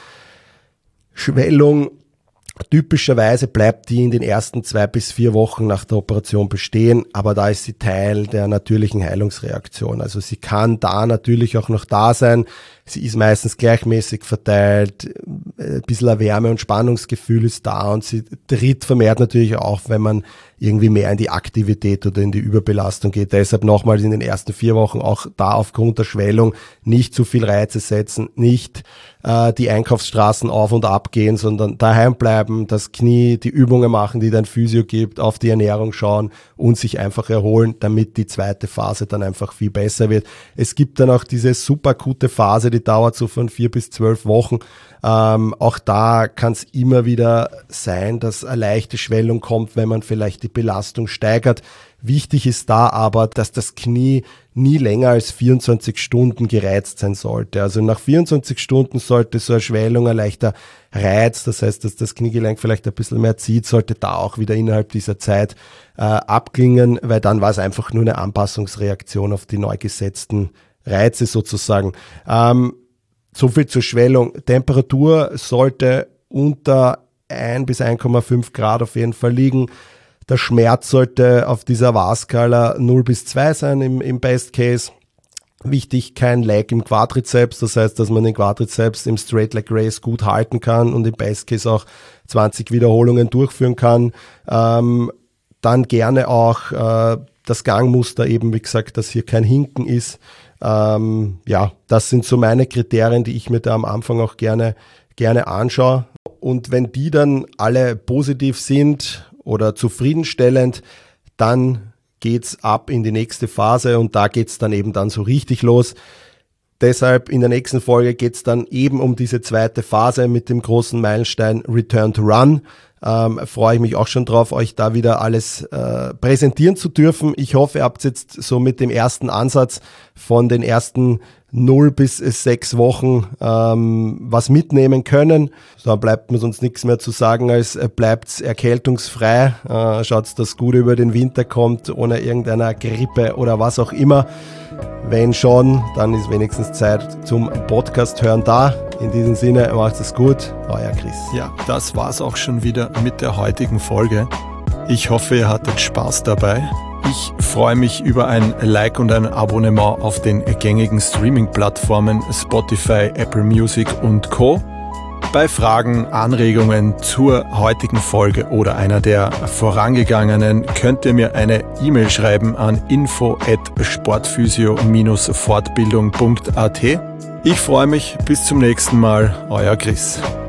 [SPEAKER 2] Schwellung, typischerweise bleibt die in den ersten 2 bis 4 Wochen nach der Operation bestehen, aber da ist sie Teil der natürlichen Heilungsreaktion. Also sie kann da natürlich auch noch da sein. Sie ist meistens gleichmäßig verteilt, ein bisschen ein Wärme- und Spannungsgefühl ist da, und sie tritt vermehrt natürlich auch, wenn man irgendwie mehr in die Aktivität oder in die Überbelastung geht. Deshalb nochmals in den ersten 4 Wochen auch da aufgrund der Schwellung nicht zu viel Reize setzen, nicht die Einkaufsstraßen auf und ab gehen, sondern daheim bleiben, das Knie, die Übungen machen, die dein Physio gibt, auf die Ernährung schauen und sich einfach erholen, damit die zweite Phase dann einfach viel besser wird. Es gibt dann auch diese super gute Phase, die dauert so von 4 bis 12 Wochen. Auch da kann es immer wieder sein, dass eine leichte Schwellung kommt, wenn man vielleicht die Belastung steigert. Wichtig ist da aber, dass das Knie nie länger als 24 Stunden gereizt sein sollte. Also nach 24 Stunden sollte so eine Schwellung, ein leichter Reiz, das heißt, dass das Kniegelenk vielleicht ein bisschen mehr zieht, sollte da auch wieder innerhalb dieser Zeit abklingen, weil dann war es einfach nur eine Anpassungsreaktion auf die neu gesetzten Reize sozusagen. So viel zur Schwellung. Temperatur sollte unter 1 bis 1,5 Grad auf jeden Fall liegen. Der Schmerz sollte auf dieser VAS-Skala 0 bis 2 sein im Best Case. Wichtig, kein Lag im Quadrizeps, das heißt, dass man den Quadrizeps im Straight Leg Race gut halten kann und im Best Case auch 20 Wiederholungen durchführen kann. Dann gerne auch das Gangmuster eben, wie gesagt, dass hier kein Hinken ist. Das sind so meine Kriterien, die ich mir da am Anfang auch gerne anschaue. Und wenn die dann alle positiv sind oder zufriedenstellend, dann geht's ab in die nächste Phase und da geht's dann eben dann so richtig los. Deshalb in der nächsten Folge geht's dann eben um diese zweite Phase mit dem großen Meilenstein Return to Run. Freue ich mich auch schon drauf, euch da wieder alles präsentieren zu dürfen. Ich hoffe, ihr habt jetzt so mit dem ersten Ansatz von den ersten 0 bis 6 Wochen was mitnehmen können. Da bleibt mir sonst nichts mehr zu sagen, als bleibt erkältungsfrei. Schaut, dass gut über den Winter kommt, ohne irgendeiner Grippe oder was auch immer. Wenn schon, dann ist wenigstens Zeit zum Podcast hören da. In diesem Sinne, macht es gut, euer Chris.
[SPEAKER 4] Ja, das war's auch schon wieder mit der heutigen Folge. Ich hoffe, ihr hattet Spaß dabei. Ich freue mich über ein Like und ein Abonnement auf den gängigen Streaming-Plattformen Spotify, Apple Music und Co. Bei Fragen, Anregungen zur heutigen Folge oder einer der vorangegangenen könnt ihr mir eine E-Mail schreiben an info@sportphysio-fortbildung.at. Ich freue mich, bis zum nächsten Mal, euer Chris.